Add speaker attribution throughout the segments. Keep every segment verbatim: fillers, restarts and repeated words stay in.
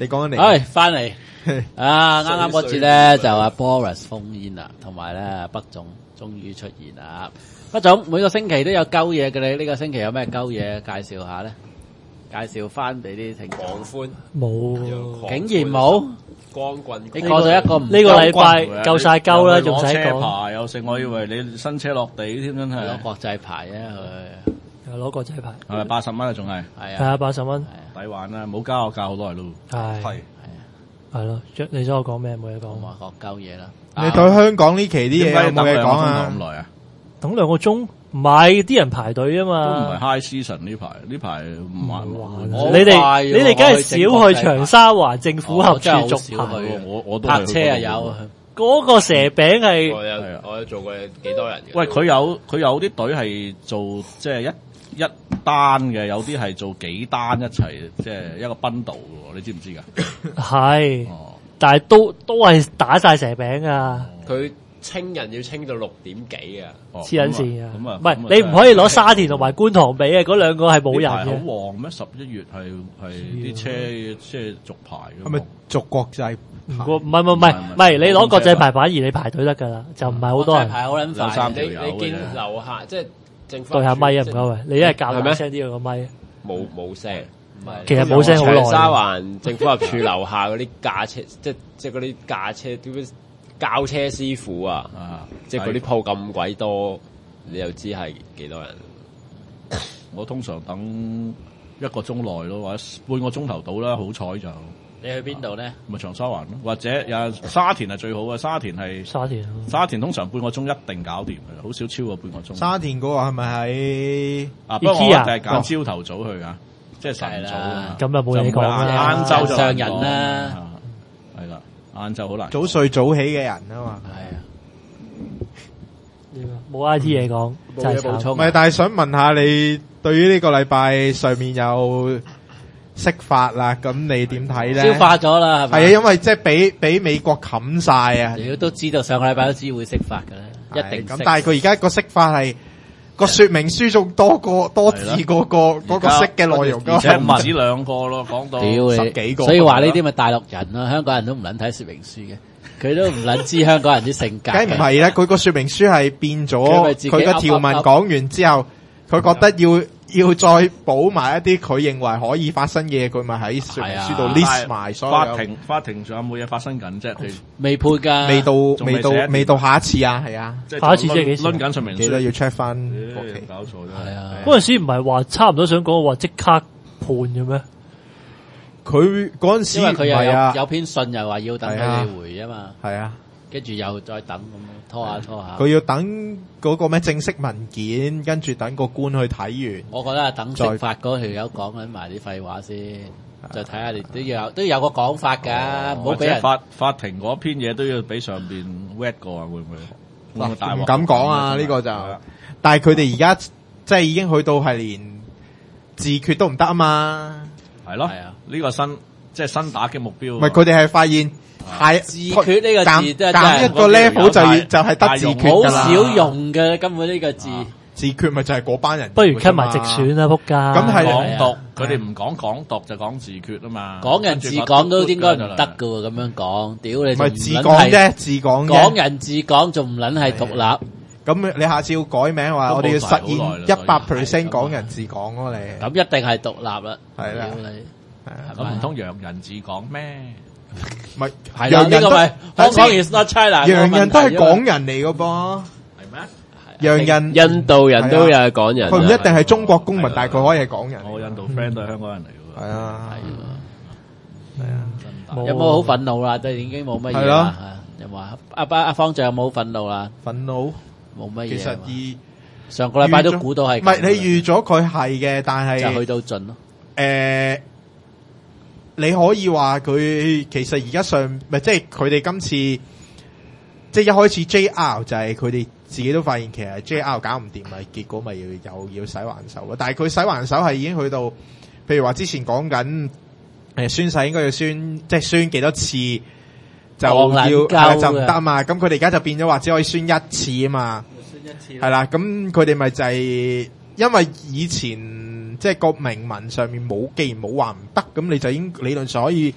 Speaker 1: 你講緊你。
Speaker 2: 唉，翻嚟啊！啱啱嗰節咧就阿 Boris 封煙啦，同埋咧北總終於出現啦。北總每個星期都有鳩嘢嘅，你呢個星期有咩鳩嘢介紹下咧？介紹翻俾啲聽眾。
Speaker 3: 狂歡
Speaker 4: 冇，
Speaker 2: 竟然冇
Speaker 3: 光棍。
Speaker 2: 你過咗一個唔
Speaker 4: 呢個禮拜夠晒鳩啦，仲使
Speaker 5: 攞車
Speaker 4: 講？
Speaker 5: 牌又剩，我以為你新車落地添，真係
Speaker 2: 攞國際牌啊佢。
Speaker 4: 又攞國際牌，
Speaker 5: 係咪八十蚊啊？仲係
Speaker 2: 係
Speaker 4: 係啊，八十蚊，
Speaker 5: 抵玩啦！冇加我教好耐咯，
Speaker 4: 係
Speaker 1: 係
Speaker 4: 係咯。你想我講咩？冇嘢講。
Speaker 2: 話學鳩嘢啦。
Speaker 1: 你對香港呢期啲嘢有冇嘢講啊？
Speaker 5: 咁耐啊？
Speaker 4: 等兩個鐘，唔係啲人排隊啊
Speaker 5: 都唔係
Speaker 4: 嘛。
Speaker 5: high season 呢排，呢排唔玩。
Speaker 4: 你哋你哋梗係少去長沙灣政府合署續牌，
Speaker 5: 我我都
Speaker 2: 泊車啊有。
Speaker 4: 嗰個蛇餅係
Speaker 3: 我有我有做過幾多人嘅。
Speaker 5: 喂，佢有佢有啲隊係做即係一一單嘅，有啲係做幾單一齊，即係一個 bundle 嘅喎，你知唔知㗎？
Speaker 4: 係，
Speaker 5: 哦，
Speaker 4: 但係都都係打晒蛇餅啊！
Speaker 3: 佢清人要清到六點幾啊！
Speaker 5: 哦
Speaker 4: 黐撚線啊！
Speaker 5: 咁啊，
Speaker 4: 唔係你唔可以攞沙田同埋觀塘比啊！嗰兩個係冇人
Speaker 5: 呢排好
Speaker 4: 嘅。
Speaker 5: 旺咩？十一月係係啲車即係續牌嘅。
Speaker 1: 係咪續國際？
Speaker 4: 唔過唔係唔係唔係唔係，你攞國際牌反而你排隊得㗎啦，就唔係好多人。
Speaker 2: 牌好撚
Speaker 5: 有
Speaker 2: 快
Speaker 5: 三。
Speaker 3: 你
Speaker 5: 條友
Speaker 3: 你見
Speaker 5: 嘅
Speaker 3: 樓下即係政府
Speaker 4: 對下咪啊，唔該喂，你一係教
Speaker 3: 係咩
Speaker 4: 大聲啲個咪。
Speaker 3: 冇冇聲。
Speaker 2: 唔係
Speaker 4: 其實冇聲好耐。
Speaker 3: 長沙灣政府合署樓下嗰啲駕車，即即嗰啲駕車點樣教車師傅啊，
Speaker 5: 啊，
Speaker 3: 即嗰啲鋪咁鬼多，你又知係幾多人？
Speaker 5: 我通常等一個鐘內咯，或者半個鐘頭到啦。好彩就
Speaker 2: 你去邊度咧？
Speaker 5: 咪長沙灣咯，或者有沙田係最好嘅。沙田係
Speaker 4: 沙田啊
Speaker 5: 沙田通常半個鐘一定搞掂嘅，好少超過半個鐘。
Speaker 1: 沙田嗰個係咪喺
Speaker 5: 啊，不過我
Speaker 4: IKEA
Speaker 5: 就係揀朝頭早去噶，即係晨早啊。
Speaker 4: 咁就冇嘢講啦
Speaker 5: 晏晝就
Speaker 2: 上人啦，
Speaker 5: 係啦，晏晝好難。
Speaker 1: 早睡早起嘅人啊嘛？
Speaker 2: 係啊，
Speaker 4: 冇 I T 嘢講，
Speaker 2: 冇
Speaker 4: 真係慘。
Speaker 2: 嘢補充
Speaker 1: 唔係，但係想問下你對於呢個禮拜上面有釋法啦，咁你點睇咧？
Speaker 2: 消化咗啦，係咪？
Speaker 1: 係啊，因為即係俾俾美國冚晒啊。
Speaker 2: 你都知道上個禮拜都知會釋法嘅啦，一定
Speaker 1: 咁
Speaker 2: 釋。
Speaker 1: 但係佢而家個釋法係個說明書仲多個多字嗰個嗰個釋嘅內容㗎，
Speaker 5: 而且唔止兩個咯，講到
Speaker 2: 屌你
Speaker 1: 十幾個
Speaker 2: 所以話呢啲咪大陸人咯，香港人都唔撚睇說明書嘅，佢都唔撚知香港人啲性格。
Speaker 1: 梗係唔係啦，佢個說明書係變
Speaker 2: 佢咪
Speaker 1: 咗，
Speaker 2: 自己
Speaker 1: 佢個條文講完之後，佢覺得要要再補埋一啲佢認為可以發生嘅嘢，佢咪喺說明書度
Speaker 2: 係啊
Speaker 1: list 埋所有。
Speaker 5: 法庭法庭仲有冇嘢發生緊啫？佢
Speaker 2: 未判㗎，
Speaker 1: 未到未到
Speaker 5: 仲未寫
Speaker 1: 未到下一次啊，係啊，
Speaker 5: 即係
Speaker 4: 下一次即係幾時
Speaker 5: 攆緊上明書，
Speaker 1: 記得要 check 翻國旗。
Speaker 5: 搞錯咗。
Speaker 2: 係啊
Speaker 4: 嗰陣時唔係話差唔多想講話即刻判嘅咩？
Speaker 1: 佢嗰陣時
Speaker 2: 因為佢又有
Speaker 1: 係啊，
Speaker 2: 有篇信又話要等佢哋回啊嘛，
Speaker 1: 係啊，
Speaker 2: 跟住又再等咁拖下拖下。
Speaker 1: 佢要等嗰個咩正式文件，跟住等個官去睇完。
Speaker 2: 我覺得係等釋法嗰條友講緊埋啲廢話先，再睇下你都要有都要有個講法㗎，唔好
Speaker 5: 或
Speaker 2: 俾人。
Speaker 5: 者法法庭嗰篇嘢都要俾上邊 read 過啊？會唔會？會唔會大鑊
Speaker 1: 唔敢講啊！呢個就
Speaker 5: 係啊，
Speaker 1: 但係佢哋而家即係已經去到係連自決都唔得啊嘛。
Speaker 5: 係咯，
Speaker 2: 係啊
Speaker 5: 呢個新即係新打擊目標。
Speaker 1: 唔係佢哋係發現太
Speaker 2: 自決呢個字
Speaker 1: 減
Speaker 2: 真係
Speaker 1: 減一個 level 就要就係得自決
Speaker 2: 好
Speaker 1: 㗎啦。
Speaker 2: 少用嘅根本呢個字，
Speaker 1: 自決咪就係嗰班人。
Speaker 4: 不如 cut 埋直選啦，仆街！
Speaker 1: 咁係
Speaker 5: 港
Speaker 2: 係啊
Speaker 5: 獨，佢哋唔講港獨就講自決啊嘛。
Speaker 2: 港人治港都應該唔得㗎喎，咁樣講，屌你
Speaker 1: 唔係自
Speaker 2: 仲唔撚係
Speaker 1: 講啫，自講
Speaker 2: 港
Speaker 1: 啫。
Speaker 2: 人治港仲唔撚係獨立？
Speaker 1: 咁你下次要改名話，
Speaker 5: 都冇
Speaker 1: 我哋要實
Speaker 5: 提好耐啦
Speaker 1: 現一百
Speaker 5: 所以
Speaker 1: percent
Speaker 5: 係
Speaker 1: 港人治港咯，你
Speaker 2: 咁一定係獨立啦。
Speaker 1: 係啦
Speaker 2: 屌你
Speaker 1: 係啊
Speaker 5: 咁唔通洋人治港咩？
Speaker 1: 咪
Speaker 2: 係啦，
Speaker 1: 洋人都
Speaker 2: 呢個咪香港 is not China，
Speaker 1: 洋人都係港
Speaker 2: 講
Speaker 1: 人嚟噶噃，
Speaker 5: 係咩？
Speaker 1: 洋人
Speaker 3: 印度人都有係港人啊，
Speaker 1: 佢唔一定係中國公民
Speaker 5: 係，
Speaker 1: 但係佢可以係港人。
Speaker 5: 我印度 friend 都係香港人嚟㗎喎。
Speaker 1: 係啊，係啊，
Speaker 4: 冇
Speaker 2: 有冇好憤怒啦？都已經冇乜嘢
Speaker 1: 係
Speaker 2: 啦。係有冇啊？阿阿阿方丈有冇好憤怒啦？
Speaker 1: 憤怒。
Speaker 2: 冇乜嘢。
Speaker 1: 其實而
Speaker 2: 上個禮拜都估到係咁
Speaker 1: 唔係你預咗佢係嘅，但係
Speaker 2: 就去到盡咯。
Speaker 1: 誒，你可以話佢其實而家上唔係即係佢哋今次即係一開始 J R 就係佢哋自己都發現其實 J R 搞唔掂，咪結果咪要又要洗還手咯。但係佢洗還手係已經去到，譬如話之前講緊誒宣誓應該要宣即係宣幾多次就要
Speaker 2: 戇撚鳩嘅
Speaker 1: 就唔得啊嘛。咁佢哋而家就變咗話只可以宣一次啊嘛。
Speaker 2: 宣一次
Speaker 1: 係啦，咁佢哋咪就係因為以前即係個明文上面冇，既然冇話唔得，咁你就已經理論上可以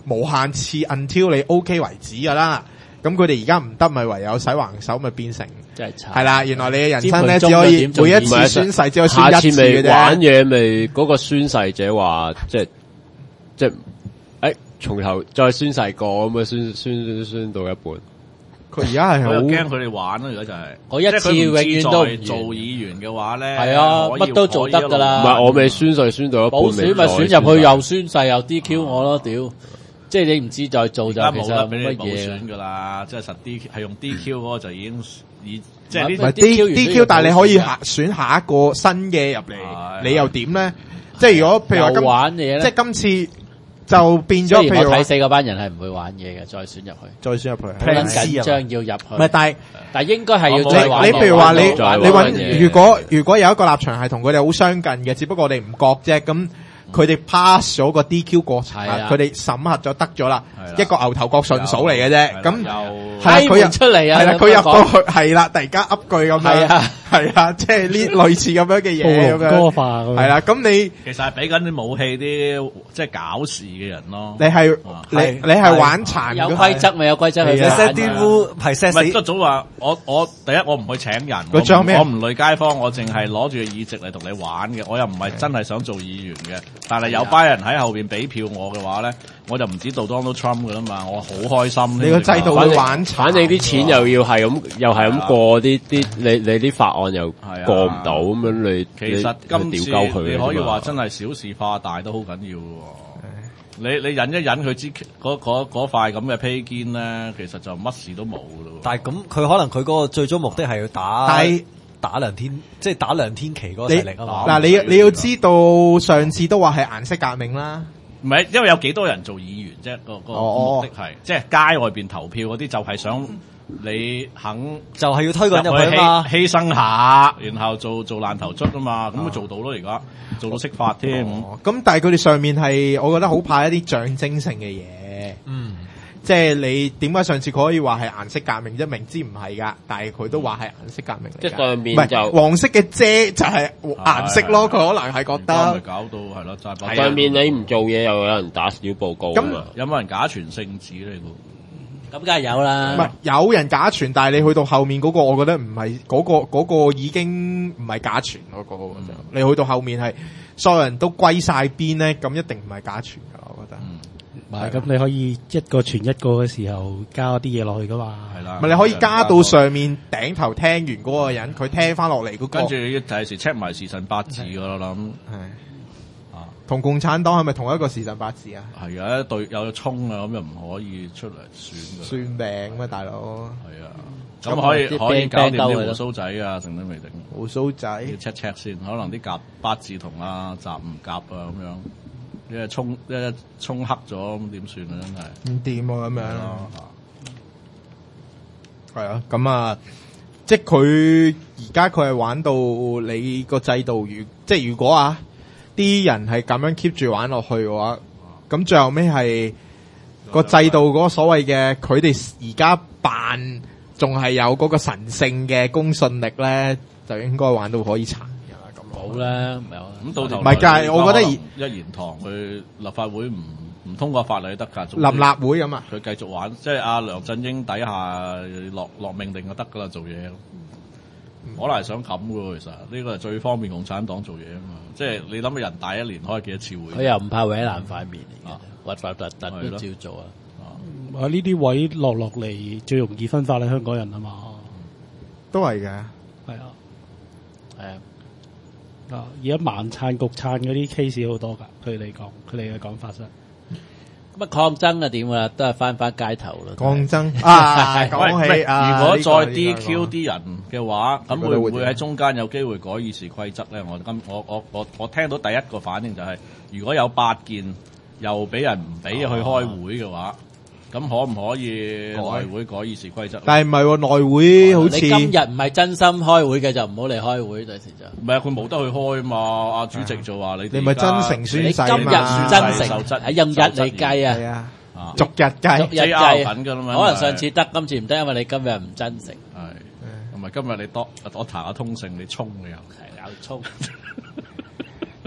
Speaker 1: 無限次 until 你 OK 為止噶啦。咁佢哋而家唔得，咪唯有洗橫手，咪變成
Speaker 2: 真係慘。
Speaker 1: 係啦，原來你嘅人生咧只可以每一次宣誓只可以宣
Speaker 3: 下
Speaker 1: 一次嘅啫。
Speaker 3: 次咪玩嘢咪嗰個宣誓者話，即係即係，誒從頭再宣誓過咁啊，宣宣宣宣到一半。
Speaker 1: 佢而家係好
Speaker 5: 我又驚佢哋玩咯，而家就係
Speaker 2: 我一次永遠都唔完
Speaker 5: 做議員嘅話咧，
Speaker 2: 係啊
Speaker 5: 可以
Speaker 2: 乜都做得㗎啦
Speaker 3: 唔係我未宣誓宣到一半，
Speaker 2: 補選咪選入去又宣誓又 D Q 我咯，屌！即係你唔知再做就
Speaker 5: 而家
Speaker 2: 其實
Speaker 5: 冇得俾你
Speaker 2: 乜
Speaker 5: 補選
Speaker 2: 嘢。
Speaker 5: 㗎啦，即係實 D 係用 D Q 嗰個就已經已即係
Speaker 2: 唔
Speaker 5: 呢
Speaker 1: 唔係
Speaker 2: D Q
Speaker 1: D
Speaker 2: 完
Speaker 1: D
Speaker 2: 都
Speaker 1: Q，
Speaker 2: 要
Speaker 1: 但係你可以
Speaker 2: 補選
Speaker 1: 下選下一個新嘅入嚟，
Speaker 5: 係
Speaker 1: 你又點咧？即係如果譬如話
Speaker 2: 又
Speaker 1: 今
Speaker 2: 玩嘢咧
Speaker 1: 即係今次就變咗，
Speaker 2: 雖然我睇
Speaker 1: 譬如話
Speaker 2: 死嗰班人係唔會玩嘢嘅，再選入去，
Speaker 1: 再選入去，
Speaker 2: 好撚緊張要入去。
Speaker 1: 唔係，但係
Speaker 2: 但係應該係要
Speaker 5: 我
Speaker 2: 再玩嘢。
Speaker 1: 你你譬如話你
Speaker 3: 再玩
Speaker 1: 你
Speaker 3: 嘢
Speaker 1: 揾如果如果有一個立場係同佢哋好相近嘅，只不過我哋唔覺啫。咁佢哋 pass 咗個 D Q 過程，
Speaker 2: 係啊
Speaker 1: 佢哋審核咗得咗啦
Speaker 5: 係啦，
Speaker 1: 一個牛頭角順數嚟嘅啫。咁
Speaker 5: 又
Speaker 1: 係啦，佢入
Speaker 2: 開門出嚟啊
Speaker 1: 係啦，
Speaker 2: 咁
Speaker 1: 佢入
Speaker 2: 樣
Speaker 1: 到去係啦，突然間噏句咁樣，
Speaker 2: 係啊
Speaker 1: 係啊，即係呢類似咁樣嘅嘢咁
Speaker 4: 暴龍歌
Speaker 1: 樣，
Speaker 4: 化咁樣
Speaker 1: 係啦。咁你
Speaker 5: 其實係俾緊啲武器啲即係搞事嘅人咯。
Speaker 1: 你係
Speaker 5: 啊
Speaker 1: 你你係玩殘
Speaker 2: 有
Speaker 1: 㗎
Speaker 2: 規則咪有規則去
Speaker 1: 係啊
Speaker 2: 玩
Speaker 6: set 啲污係 set
Speaker 5: 唔係，
Speaker 6: 死
Speaker 5: 都早話我我第一我唔去請人，
Speaker 1: 佢仲有咩
Speaker 5: 我唔累街坊，我淨係攞住個議席嚟同你玩嘅，我又唔係真係想做議員嘅。但係有班人喺後邊俾票我嘅話咧，我就唔止做 Donald Trump 噶啦嘛，我好開心。
Speaker 1: 你個制度會玩殘，
Speaker 3: 反正啲錢又要係咁，又係咁過啲啲，你你啲法案又
Speaker 5: 係啊
Speaker 3: 過唔到咁樣，你
Speaker 5: 其實今次
Speaker 3: 你屌鳩佢
Speaker 5: 你可以話真
Speaker 3: 係
Speaker 5: 係小事化大都好緊要嘅喎。你你忍一忍佢支嗰嗰嗰塊咁嘅披肩咧，其實就乜事都冇噶咯。
Speaker 6: 但係咁佢可能佢嗰個最終目的係要打
Speaker 1: 但係
Speaker 6: 打梁天，即係打梁天琦嗰個
Speaker 1: 你
Speaker 6: 勢力啊嘛。
Speaker 1: 嗱，你你要知道上次都話係顏色革命啦。
Speaker 5: 唔係，因為有幾多人做議員啫？個個
Speaker 1: 哦
Speaker 5: 目的係即係街外邊投票嗰啲，就係想你肯
Speaker 6: 就係要推個人入
Speaker 5: 入去
Speaker 6: 去啊嘛。
Speaker 5: 犧犧牲下，然後做做爛頭卒啊嘛，咁咪做到咯。而家做到識法添。
Speaker 1: 哦咁但係佢哋上面係，我覺得好怕一啲象徵性嘅嘢。
Speaker 6: 嗯，
Speaker 1: 即係你點解上次佢可以話係顏色革命啫？明知唔係噶，但係佢都話係顏色革命嚟㗎。
Speaker 3: 即係上面
Speaker 1: 唔係
Speaker 3: 就
Speaker 1: 黃色嘅遮就係顏色咯。佢可能係覺
Speaker 5: 而家咪
Speaker 1: 得
Speaker 5: 搞到係咯，就係
Speaker 3: 上面你唔做嘢，又有人打小報告啊嘛。
Speaker 5: 有冇人假傳聖旨咧？估
Speaker 2: 咁梗係有啦。
Speaker 1: 唔係有人假傳，但係你去到後面嗰個，我覺得唔係嗰個嗰個已經唔係假傳嗰個就你去到後面係所有人都歸晒邊咧，咁一定唔係假傳㗎。我覺得。
Speaker 4: 唔係咁，你可以一個傳一個嘅時候加啲嘢落去噶嘛。
Speaker 5: 係啦，
Speaker 1: 唔係你可以加到上面頂頭聽完嗰個人，佢聽翻落嚟嗰個。
Speaker 5: 跟住要第時 check 埋時辰八字㗎啦，我諗
Speaker 1: 係
Speaker 5: 啊，
Speaker 1: 同共產黨係咪同一個時辰八字啊？
Speaker 5: 係啊，對有衝啊，咁又唔可以出嚟選㗎。
Speaker 1: 算命咩，大佬？
Speaker 5: 係啊，
Speaker 2: 咁
Speaker 5: 咁可以
Speaker 2: 啲
Speaker 5: 可以搞掂
Speaker 2: 病病鳩
Speaker 5: 啲胡鬚仔啊，成都未定。
Speaker 1: 胡鬚仔
Speaker 5: 要 check check 先，可能啲夾八字同阿集唔夾啊咁樣，因為沖一沖黑咗咁點算啊？真係
Speaker 1: 唔掂啊，咁樣。
Speaker 5: 啊
Speaker 1: 係啊，咁啊，即係佢而家佢係玩到你個制度，如即係如果啊，啲人係咁樣 keep 住玩落去嘅話，咁最後尾係個制度嗰個所謂嘅，佢哋而家扮仲係有嗰個神聖嘅公信力咧，就應該玩到可以殘㗎啦。咁
Speaker 2: 好啦，唔係好啦
Speaker 5: 咁到頭
Speaker 1: 唔係但係我覺得
Speaker 5: 而一言堂去立法會唔唔通過法例得㗎，
Speaker 1: 臨立會咁啊，
Speaker 5: 佢繼續玩，即係阿梁振英底下落落命令就得㗎啦，做嘢。可能係想咁嘅喎，其實呢個係最方便共產黨做嘢啊嘛！即係你諗下人大一年開幾多次會？
Speaker 2: 佢又唔怕搲爛塊面嚟嘅
Speaker 5: 啊，
Speaker 2: 核核突突都照做啊！
Speaker 4: 啊！呢啲位落落嚟最容易分化你香港人啊嘛。
Speaker 1: 都係嘅。
Speaker 4: 係啊，
Speaker 2: 係啊，
Speaker 4: 啊！而家盲撐局撐嗰啲 case 好多㗎，佢哋講佢哋嘅講法啫。
Speaker 2: 咁啊抗爭啊點啊，都係翻返街頭咯。
Speaker 1: 抗爭啊！
Speaker 5: 喂
Speaker 1: 講起
Speaker 5: 喂
Speaker 1: 啊，
Speaker 5: 如果
Speaker 1: 呢個
Speaker 5: 再 D Q 啲人嘅話，咁
Speaker 1: 呢個
Speaker 5: 會唔會
Speaker 1: 會點
Speaker 5: 喺中間有機會改議事規則咧？我今我我我我聽到第一個反應就係，如果有八件又俾人唔俾去開會嘅話，咁可唔可以內會改議事規則？
Speaker 1: 但係唔係喎，內會好似
Speaker 2: 你今日唔係真心開會嘅就唔好嚟開會，第時就。
Speaker 5: 唔係啊，佢冇得去開啊嘛！阿主席就話你哋
Speaker 1: 你咪真誠宣
Speaker 2: 你
Speaker 1: 誓
Speaker 2: 今日唔
Speaker 1: 嘛
Speaker 2: 真
Speaker 5: 受
Speaker 2: 誠，
Speaker 5: 質
Speaker 2: 喺任日嚟計
Speaker 1: 係
Speaker 2: 啊，
Speaker 1: 啊，
Speaker 5: 啊
Speaker 1: 逐日計
Speaker 2: 逐。日
Speaker 5: J R
Speaker 2: 計。
Speaker 5: 緊㗎啦嘛，
Speaker 2: 可能上次得，今次唔得，因為你今日唔真誠，
Speaker 5: 係同埋今日你多我彈下通勝，你衝你又
Speaker 2: 係有衝。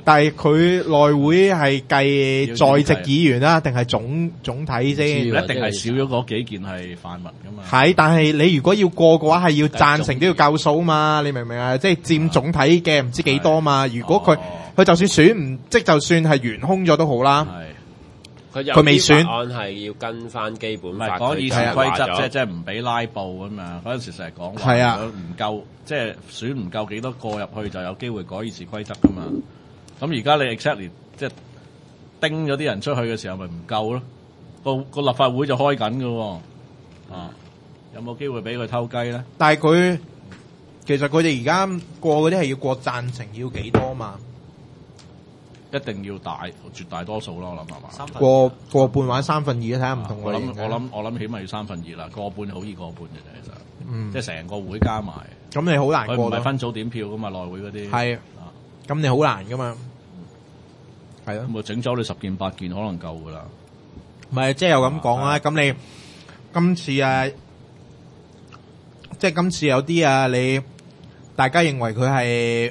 Speaker 1: 但係佢內會係計在籍議員啦，定係總總體先？
Speaker 5: 一定係少咗嗰幾件係泛民噶嘛。
Speaker 1: 係，但係你如果要過嘅話，係要贊成都要夠數嘛？你明唔明啊？即係佔總體嘅唔知幾多嘛？如果佢佢就算選唔，即就算係懸空咗都好啦。
Speaker 3: 佢
Speaker 1: 佢未選
Speaker 3: 案係要跟翻基本
Speaker 5: 唔
Speaker 3: 法，
Speaker 5: 係講議事規則，即係即係唔俾拉布咁嘛。嗰陣時成日講話，
Speaker 1: 係啊，
Speaker 5: 如果唔夠，即係選唔夠幾多個入去，就有機會改議事規則噶嘛。咁而家你 exactly 即係叮咗啲人出去嘅時候，咪唔夠咯？個個立法會就開緊㗎喎，啊，有冇機會俾佢偷雞咧？
Speaker 1: 但係佢其實佢哋而家過嗰啲係要過贊成要幾多嘛？
Speaker 5: 一定要大絕大多數咯，我諗係嘛？
Speaker 1: 過過半或者三分二，睇下唔同
Speaker 5: 我諗
Speaker 1: 類型嘅。
Speaker 5: 我諗我諗起碼要三分二啦，過半好易過半嘅啫，其實，
Speaker 1: 嗯
Speaker 5: 即係成個會加埋。
Speaker 1: 咁你好難
Speaker 5: 佢唔係
Speaker 1: 過到。
Speaker 5: 分組點票噶嘛，內會嗰啲。
Speaker 1: 係，咁你好難噶嘛？係咯。
Speaker 5: 咁啊，整走你十件八件可能夠噶啦。
Speaker 1: 唔係，即係又咁講啦。咁你今次啊，即係今次有啲啊，你大家認為佢係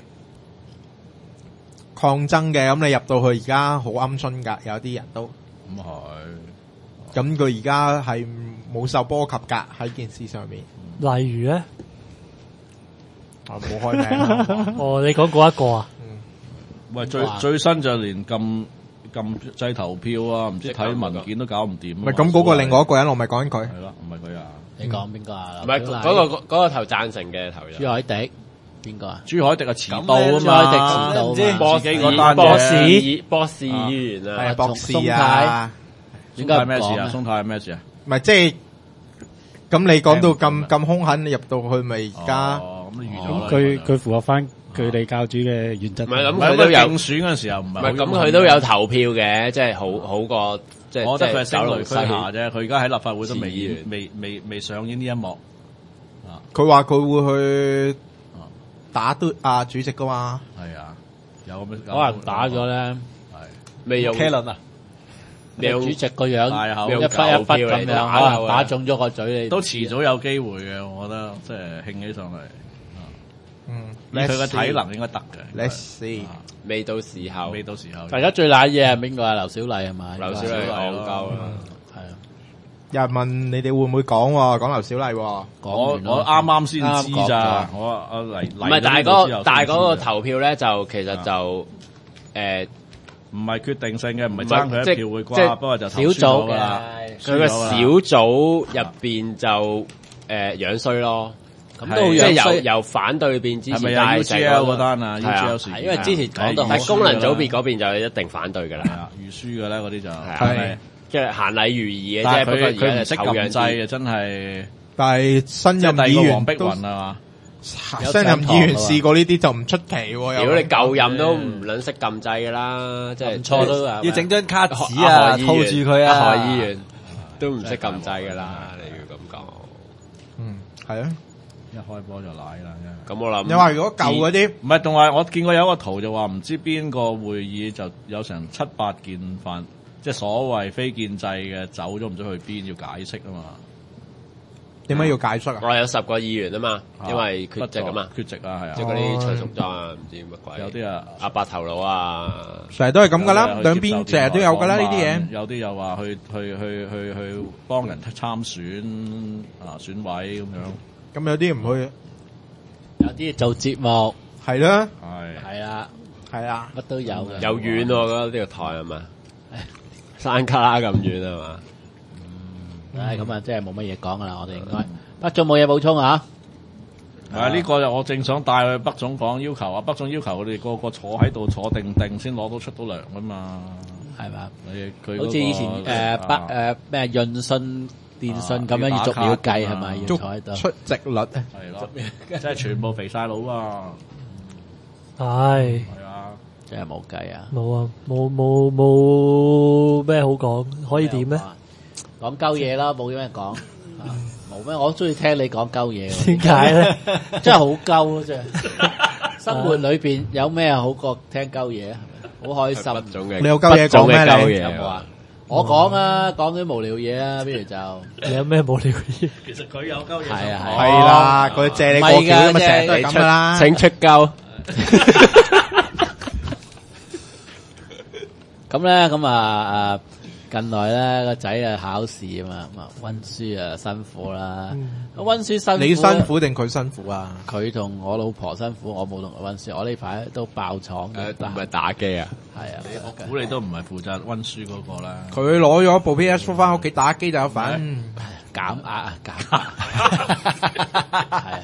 Speaker 1: 抗爭嘅，咁你入到去而家好鵪鶉㗎，有啲人都。
Speaker 5: 咁係。
Speaker 1: 咁佢而家係冇受波及㗎喺件事上面。
Speaker 4: 例如咧，
Speaker 1: 我冇開名啦。
Speaker 4: 哦，你講嗰一個啊？
Speaker 5: 喂，最最新就連撳撳掣投票啊，唔知睇文件都搞唔掂。
Speaker 1: 唔係咁嗰個另外一個人，我咪講緊佢。
Speaker 5: 係啦，唔係佢啊。
Speaker 2: 你講邊個啊？
Speaker 3: 唔係嗰個嗰個投贊成嘅投咗。
Speaker 2: 朱凱迪邊個啊？
Speaker 5: 朱凱迪啊，遲到啊嘛。
Speaker 2: 朱凱迪遲到
Speaker 5: 唔知波
Speaker 3: 士
Speaker 5: 嗰單
Speaker 3: 博
Speaker 5: 嘢
Speaker 3: 士博士議員啊，
Speaker 1: 係啊，博士
Speaker 2: 松
Speaker 1: 啊。
Speaker 5: 點解咩事啊？松泰係咩事啊？
Speaker 1: 唔係即係咁，你講到咁咁兇狠，你入到去咪而家？
Speaker 5: 哦，咁你預咗啦。
Speaker 4: 咁佢佢符合翻佢哋教主嘅原則。
Speaker 3: 唔係咁
Speaker 5: 唔係
Speaker 3: 佢都有
Speaker 5: 競選嗰陣時候唔係好
Speaker 3: 唔係咁佢都有投票嘅，即係好好過即係
Speaker 5: 我覺得佢係
Speaker 3: 即係九龍西
Speaker 5: 聲淚俱下啫。佢而家喺立法會都未
Speaker 3: 市議員
Speaker 5: 未未未上演呢一幕。
Speaker 1: 佢話佢會去打嘟啊主席噶嘛？
Speaker 5: 係啊，有咁
Speaker 2: 可能打咗咧，
Speaker 5: 係
Speaker 3: 未用
Speaker 6: 車輪啊，
Speaker 2: 你主席個樣
Speaker 5: 大口
Speaker 2: 一筆一筆咁樣，
Speaker 3: 打
Speaker 2: 可能打中咗個嘴你。
Speaker 5: 都遲早有機會嘅，我覺得即係興起上嚟。
Speaker 1: 嗯，
Speaker 5: 以佢嘅體能應該得嘅。
Speaker 1: Let's see，
Speaker 3: 未到時候，
Speaker 5: 未到時候。
Speaker 2: 大家最瀨嘢係邊個啊？劉小麗係嘛？
Speaker 3: 劉小麗戇鳩啊！
Speaker 2: 係啊，
Speaker 1: 有人問你哋會唔會講喎？講劉小麗喎？
Speaker 5: 我
Speaker 2: 講完
Speaker 5: 我
Speaker 2: 咯
Speaker 5: 啱啱先
Speaker 2: 啱講
Speaker 5: 知咋，
Speaker 2: 咗
Speaker 5: 我阿黎
Speaker 3: 唔係，但係嗰個但係嗰個投票咧，就其實就誒
Speaker 5: 唔係決定性嘅，唔係
Speaker 3: 唔係
Speaker 5: 爭佢一
Speaker 3: 即
Speaker 5: 票會
Speaker 3: 即係
Speaker 5: 瓜，不過就投
Speaker 2: 小
Speaker 5: 輸咗
Speaker 2: 組
Speaker 5: 㗎啦。
Speaker 2: 嘅，
Speaker 3: 佢個小組入邊就誒樣衰咯。
Speaker 2: 咁都
Speaker 3: 即係由
Speaker 2: 樣衰。
Speaker 3: 由反對變支持，
Speaker 5: 係咪有
Speaker 3: 但
Speaker 5: U
Speaker 3: 係
Speaker 5: G
Speaker 3: 成
Speaker 5: L
Speaker 3: 個
Speaker 5: 嗰單啊？U G
Speaker 3: 係
Speaker 5: L
Speaker 3: 啊
Speaker 5: 事件
Speaker 2: 係因為之前講到
Speaker 3: 但係功能組別
Speaker 5: 嗰
Speaker 3: 嗰邊就一定反對㗎啦。
Speaker 5: 係啊，預輸嘅咧嗰啲就
Speaker 3: 係
Speaker 1: 係
Speaker 3: 即係行禮如儀嘅
Speaker 5: 但係
Speaker 3: 啫。不過
Speaker 5: 佢
Speaker 3: 而家
Speaker 5: 佢唔識撳
Speaker 3: 就醜樣啲。
Speaker 5: 掣啊，真係
Speaker 1: 但係新
Speaker 5: 即係
Speaker 1: 任議
Speaker 5: 第二個黃碧
Speaker 1: 員都
Speaker 5: 雲啊嘛。
Speaker 1: 新任議員試過呢啲就唔出奇喎。
Speaker 3: 如果你
Speaker 1: 有咁
Speaker 3: 舊任都唔撚識撳掣㗎啦，即係
Speaker 2: 撳錯都係
Speaker 6: 要整張卡紙
Speaker 3: 啊
Speaker 6: 啊，套住佢啊，
Speaker 3: 何議員都唔識撳掣㗎啦。你要咁講，
Speaker 1: 嗯係啊，
Speaker 5: 一開波就奶啦，真係。
Speaker 3: 咁我諗
Speaker 1: 你話如果舊嗰啲
Speaker 5: 唔係，仲話我見過有一個圖就話唔知邊個會議就有成七八件犯，即係所謂非建制嘅走咗唔知去邊，要解釋啊嘛。
Speaker 1: 點解要解釋啊？
Speaker 3: 我有十個議員啊嘛，因為缺席啊嘛，
Speaker 5: 缺席啊係啊，
Speaker 3: 即係嗰啲蔡淑莊啊，唔知乜鬼，
Speaker 5: 有啲啊
Speaker 3: 阿白頭佬啊，
Speaker 1: 成日都係咁噶啦，
Speaker 5: 有啲
Speaker 1: 兩邊成日都有噶啦呢啲嘢。
Speaker 5: 有啲又話去去去去去幫人參選啊選委咁樣，
Speaker 1: 咁有啲唔去，
Speaker 2: 有啲做節目
Speaker 1: 係啦，
Speaker 5: 係
Speaker 2: 係啊，
Speaker 1: 係啊，
Speaker 2: 乜都有嘅。
Speaker 3: 又遠喎，我覺得呢個台係嘛，山卡拉咁遠係嘛，
Speaker 2: 唉，咁啊，即係冇乜嘢講噶啦，我哋應該。北總冇嘢補充啊？
Speaker 5: 啊呢個就我正想帶去北總講要求啊，北總要求佢哋個個坐喺度坐定定先攞到出到糧噶嘛，
Speaker 2: 係嘛？
Speaker 5: 你佢嗰個
Speaker 2: 好似以前誒北誒咩潤信電信咁樣要逐秒計係咪？要
Speaker 1: 足
Speaker 2: 坐喺度。
Speaker 1: 出席率啊，
Speaker 5: 係咯，即係全部肥晒佬啊，
Speaker 4: 唉，
Speaker 5: 係啊。
Speaker 2: 真係冇計啊！
Speaker 4: 冇啊，冇冇冇咩好講，可以點咧？
Speaker 2: 講鳩嘢啦，冇咩講。啊冇咩，我中意聽你講鳩嘢喎。
Speaker 4: 點解咧？
Speaker 2: 真係好鳩啊！真係。生活裏邊有咩好過聽鳩嘢啊？好開心。
Speaker 3: 北總嘅
Speaker 1: 你有鳩嘢講咩
Speaker 3: 北總嘅鳩
Speaker 1: 你
Speaker 3: 嘢
Speaker 2: 有冇啊？我講啊，講啲無聊嘢啊，不如就
Speaker 4: 你有咩無聊嘢？
Speaker 5: 其實佢有鳩嘢
Speaker 2: 係啊係
Speaker 1: 係啦，佢借你過橋咁啊，成日都係咁噶啦。
Speaker 3: 請出鳩，
Speaker 2: 咁咧咁啊誒近來咧個仔啊考試啊嘛，咁啊温書啊辛苦啦。温書辛苦，
Speaker 1: 你辛苦定佢辛苦啊？
Speaker 2: 佢同我老婆辛苦，我冇同佢温書。我呢排都爆廠嘅，
Speaker 3: 誒唔係打機啊？
Speaker 2: 係啊，
Speaker 5: 我估你都唔係負責温書嗰個啦。
Speaker 1: 佢攞咗部 P S 四翻屋企打機就有份。
Speaker 2: 減壓啊，減壓，係啊。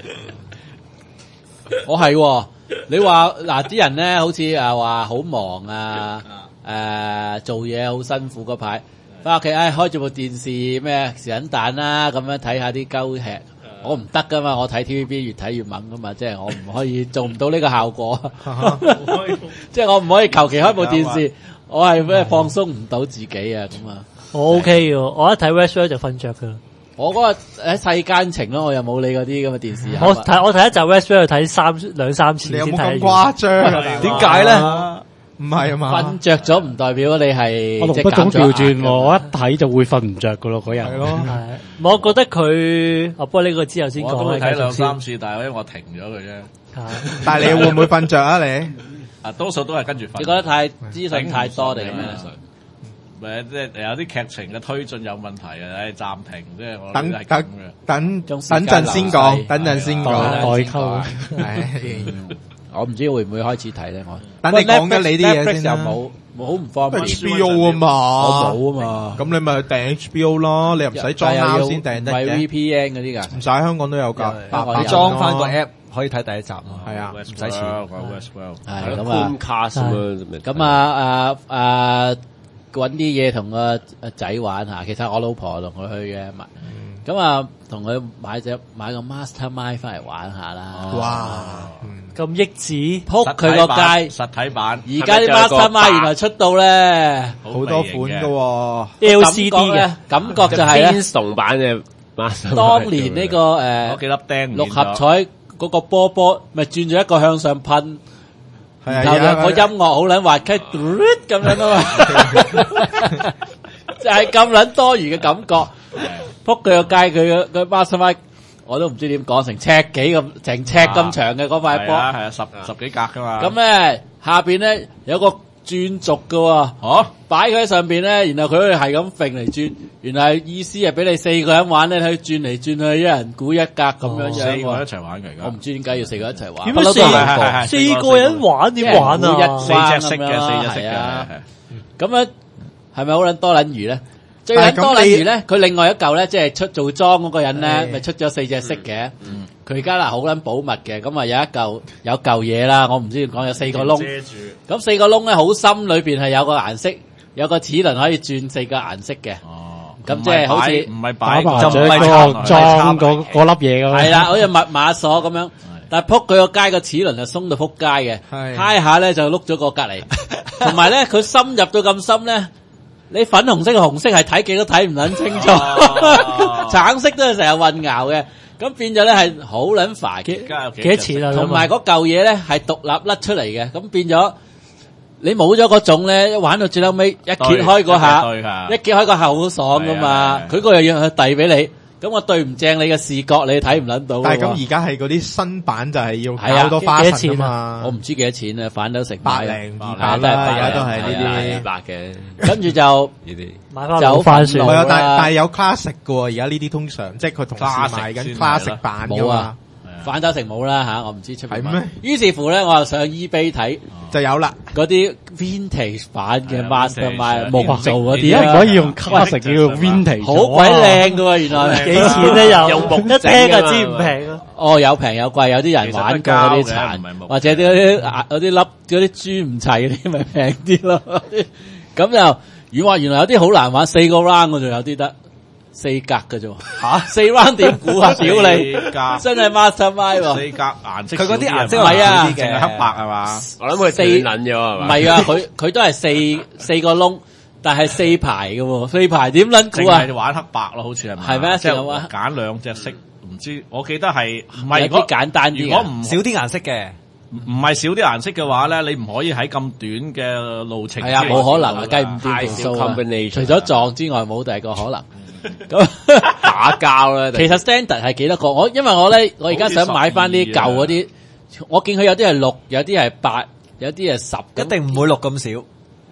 Speaker 2: 我係喎，你話嗱啲人咧，好似啊話好忙啊，誒做嘢好辛苦嗰排，翻屋企唉開住部電視咩時撚蛋啦，咁樣睇下啲鳩劇，我唔得噶嘛，我睇 T V B 越睇越猛噶嘛，即係我唔可以做唔到呢個效果，即係我唔可以求其開部電視，我係咩放鬆唔到自己啊咁啊。
Speaker 7: 我 OK 嘅，我一睇 Westworld 就瞓着噶啦。
Speaker 2: 我嗰個喺世間情咯，我又冇理嗰啲咁嘅電視。
Speaker 7: 我睇我睇一集 Westworld 睇三兩三次先睇。
Speaker 1: 你有冇咁誇張啊？
Speaker 6: 點解咧？
Speaker 1: 唔係啊嘛？
Speaker 2: 瞓着咗唔代表你係
Speaker 4: 我同不種調轉喎，我一睇就會瞓唔着噶咯，嗰日。
Speaker 1: 係咯。
Speaker 7: 係，我覺得佢，哦，不過呢個之後先講。
Speaker 5: 我都睇兩三次，但係因為我停咗佢啫。
Speaker 1: 但係你會唔會瞓着啊？你
Speaker 5: 啊，多數都係跟住瞓。
Speaker 2: 你覺得太資訊太多定係咩？
Speaker 5: 咪即係有啲劇情嘅推進有問題啊！唉，暫停，即係我
Speaker 1: 等
Speaker 5: 係咁
Speaker 1: 等
Speaker 5: 嘅。
Speaker 1: 等等陣先講，等陣先講。
Speaker 4: 代溝。
Speaker 2: 我唔知會唔會開始睇咧，我
Speaker 1: 等你講緊你啲嘢先
Speaker 2: 又
Speaker 1: 啦。
Speaker 2: 冇冇好唔方便
Speaker 1: H B O 啊嘛，
Speaker 2: 我冇啊嘛。
Speaker 1: 咁你咪去訂 H B O 咯，你又唔使裝 Now 先訂得
Speaker 2: 唔係 V
Speaker 1: 嘅，
Speaker 2: P N 嗰啲㗎。
Speaker 1: 唔使香港都有㗎。
Speaker 6: 你裝翻個 app 可以睇第一集啊。
Speaker 1: 係啊，
Speaker 5: 唔
Speaker 6: 使錢。
Speaker 2: 係咁啊。
Speaker 3: 咁
Speaker 2: 咁啊誒誒揾啲嘢同個仔玩下，其實我老婆同佢去嘅，咁啊同佢買隻買個 Mastermind 翻嚟玩下啦。
Speaker 1: 哇！
Speaker 7: 咁益智，
Speaker 2: 撲佢個街，
Speaker 5: 實體版。
Speaker 2: 而家啲 Mastermind 原來出到咧
Speaker 1: 好多款㗎喎
Speaker 7: L C D 嘅
Speaker 2: 感覺就係咧，
Speaker 3: 崇版嘅 Mastermind。
Speaker 2: 當年呢個誒
Speaker 5: 嗰幾粒釘
Speaker 2: 六合彩嗰個波波，咪轉咗一個向上噴。然後有個音樂好撚滑稽，咁樣啊嘛，就係咁撚多餘嘅感覺。撲佢個街，佢個 Mastermind 我都唔知點講，成尺幾咁，成尺咁長嘅嗰塊波。
Speaker 5: 係啊，係啊，十十幾格噶嘛。
Speaker 2: 咁咧下邊咧有個轉軸嘅喎，
Speaker 5: 哦，擺
Speaker 2: 佢喺上邊咧，然後佢係咁揈嚟轉，原來意思係俾你四個人玩咧，可以轉嚟轉去，一人估一格咁樣樣。
Speaker 5: 四個一齊玩嘅而家。
Speaker 2: 我唔知點解要四個一齊玩。
Speaker 7: 點解四四個人玩點玩啊？
Speaker 5: 四隻色嘅，四隻色嘅。
Speaker 2: 咁樣係咪好撚多撚魚咧？最撚多撚魚咧，佢另外一嚿咧，即係出做裝嗰個人咧，咪出咗四隻色嘅。佢而家嗱好撚保密嘅，咁啊有一嚿有嚿嘢啦，我唔知點講，有四個窿。遮住。咁四個窿咧好深，裏邊係有個顏色，有個齒輪可以轉四個顏色嘅。哦。咁即係好似
Speaker 5: 唔係擺
Speaker 4: 就唔係個裝嗰嗰粒嘢咁。
Speaker 2: 係啦，好似密碼鎖咁樣。但係撲佢個街個齒輪就鬆到撲街嘅，揩下咧就碌咗個隔離。同埋咧，佢深入到咁深咧。你粉紅色嘅紅色係睇極都睇唔撚清楚，橙色都係成日混淆嘅，咁變咗咧係好撚煩。幾
Speaker 7: 多錢啊？
Speaker 2: 同埋嗰嚿嘢咧係獨立甩出嚟嘅，咁變咗你冇咗嗰種咧，一玩到最後尾一揭開嗰下，一揭開個口好爽噶嘛，佢個又要去遞俾你。咁我對唔正你嘅視覺，你睇唔撚到。
Speaker 1: 但係咁而家係嗰啲新版就係要搞好多花神啊嘛。
Speaker 2: 我唔知幾多錢啊，反斗成
Speaker 1: 百零二百啦，而家都係呢啲
Speaker 3: 二百嘅。
Speaker 2: 跟住就
Speaker 3: 呢啲
Speaker 7: 買翻老番薯。
Speaker 1: 唔係啊，但但係有 classic 嘅喎，而家呢啲通常即係佢同時賣緊 classic 版嘅嘛。
Speaker 2: 反斗城冇啦吓，我唔知出邊。
Speaker 1: 係咩？
Speaker 2: 於是乎咧，我又上 eBay 睇
Speaker 1: 就有啦，
Speaker 2: 嗰啲 vintage 版嘅 Mastermind 木做嗰啲
Speaker 4: 啊，可以用 classic 叫 vintage，
Speaker 2: 好鬼靚噶喎，原來
Speaker 7: 幾錢咧又？一聽就知唔平啊！
Speaker 2: 哦，有平有貴，有啲人玩過嗰啲殘，或者啲嗰啲嗰啲粒嗰啲珠唔齊嗰啲，咪平啲咯。咁就如果話原來有啲好難玩，四個 round 我仲有啲得。四格嘅啫，吓四 round 點估啊？屌你，真係 Mastermind 喎！
Speaker 5: 四格顏色，
Speaker 6: 佢嗰啲顏色
Speaker 2: 係啊，
Speaker 5: 淨係黑白係嘛？
Speaker 3: 我諗佢四捻咗係嘛？
Speaker 2: 唔係啊，佢佢都係四四個窿，但係四排嘅喎，四排點捻估啊？
Speaker 5: 淨係玩黑白咯，好似係咪？
Speaker 2: 係咩？
Speaker 5: 即係揀兩隻色，唔知我記得係唔係
Speaker 2: 有啲簡單啲，
Speaker 5: 如果唔
Speaker 6: 少啲顏色嘅。
Speaker 5: 唔係少啲顏色嘅話咧，你唔可以喺咁短嘅路程。
Speaker 2: 係啊，冇可能啊，計唔掂條數啊！除咗撞之外，冇第二個可能。咁
Speaker 3: 打交啦。
Speaker 2: 其實 standard 係幾多個？我因為我咧，我而家想買翻啲舊嗰啲，我見佢有啲係六，有啲係八，有啲係十。
Speaker 6: 一定唔會六咁少。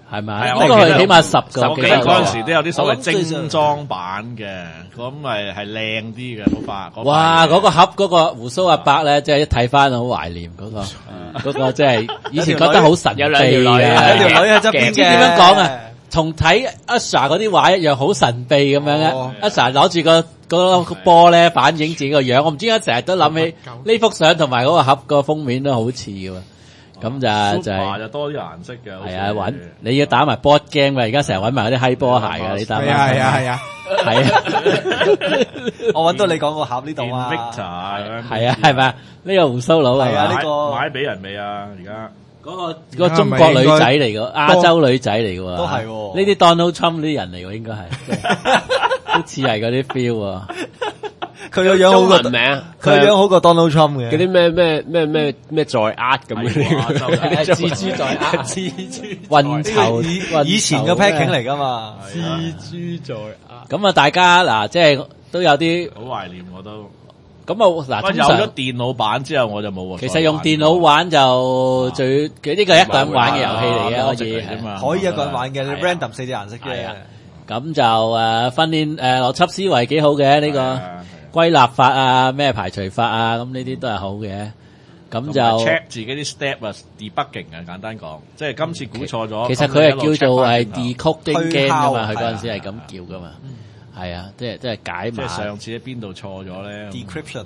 Speaker 2: 係咪？
Speaker 5: 係啊
Speaker 2: 呢個係起碼十個
Speaker 5: 我記
Speaker 2: 幾個
Speaker 5: 得嗰陣時都有啲所謂精裝版嘅，咁咪係靚啲嘅嗰塊。嗰塊
Speaker 2: 哇！
Speaker 5: 嘢
Speaker 2: 嗰個盒嗰個胡蘇阿伯咧，即係一睇翻好懷念嗰個，嗰個即係以前覺得好神秘
Speaker 3: 有兩條女
Speaker 2: 嘅，
Speaker 3: 啊
Speaker 6: 有條女喺側邊嘅，
Speaker 2: 唔知點樣講啊？同睇 Usher 嗰啲畫一樣，好神秘咁樣咧。
Speaker 1: 哦
Speaker 2: Usher 攞住個嗰個波咧，反映自己個樣。我唔知點解成日都諗起呢幅相同埋嗰個盒個封面都好似嘅喎。咁就就
Speaker 5: Super
Speaker 2: 係
Speaker 5: 就多啲顏色嘅。
Speaker 2: 係啊，揾你要打埋 board game 嘅，而家成日揾埋嗰啲閪波鞋嘅，你打
Speaker 1: 係啊係啊係啊，
Speaker 2: 係啊。
Speaker 6: 我揾到你講個盒呢度啊，
Speaker 5: Victor
Speaker 2: 係啊，係咪啊？呢個胡鬚佬係嘛？
Speaker 6: 係啊呢個
Speaker 5: 買俾人未啊？而家
Speaker 2: 嗰個嗰個中國女仔嚟嘅，亞洲女仔嚟嘅喎，
Speaker 6: 都係喎
Speaker 2: 呢啲 Donald Trump 啲人嚟喎，應該係，即係都似係嗰啲 feel 喎。
Speaker 6: 佢個樣好過
Speaker 3: 中文名，
Speaker 6: 佢個樣好過 Donald Trump 嘅。
Speaker 3: 嗰啲咩咩咩咩咩在呃咁嗰啲，
Speaker 2: 蜘蛛在呃，蜘蛛運籌
Speaker 6: 以以前嘅 packing 嚟噶嘛，
Speaker 3: 蜘蛛在呃。
Speaker 2: 咁啊，大家嗱，即係都有啲
Speaker 5: 好懷念我都。
Speaker 2: 咁啊，嗱，
Speaker 5: 不過有
Speaker 2: 通常
Speaker 5: 咗電腦版之後我就冇喎。
Speaker 2: 其實用電腦玩就最，佢呢個係一個人玩嘅遊戲嚟嘅，可以
Speaker 5: 啫嘛。
Speaker 6: 可以一個人玩嘅，你
Speaker 2: 係啊
Speaker 6: random 四隻顏色嘅
Speaker 2: 係啊。咁就誒訓練誒邏輯思維幾好嘅呢個。歸納法啊，咩排除法啊，咁呢啲都係好嘅。咁就
Speaker 5: check 自己啲 step 啊 ，debugging 啊，簡單講，即係今次估錯咗。
Speaker 2: 其實佢係叫做係 decoding game 噶嘛，佢
Speaker 6: 推敲
Speaker 2: 嗰陣時係咁叫噶嘛。係啊，即係即係解
Speaker 5: 即係
Speaker 2: 碼。
Speaker 5: 上次喺邊度錯咗咧
Speaker 6: decryption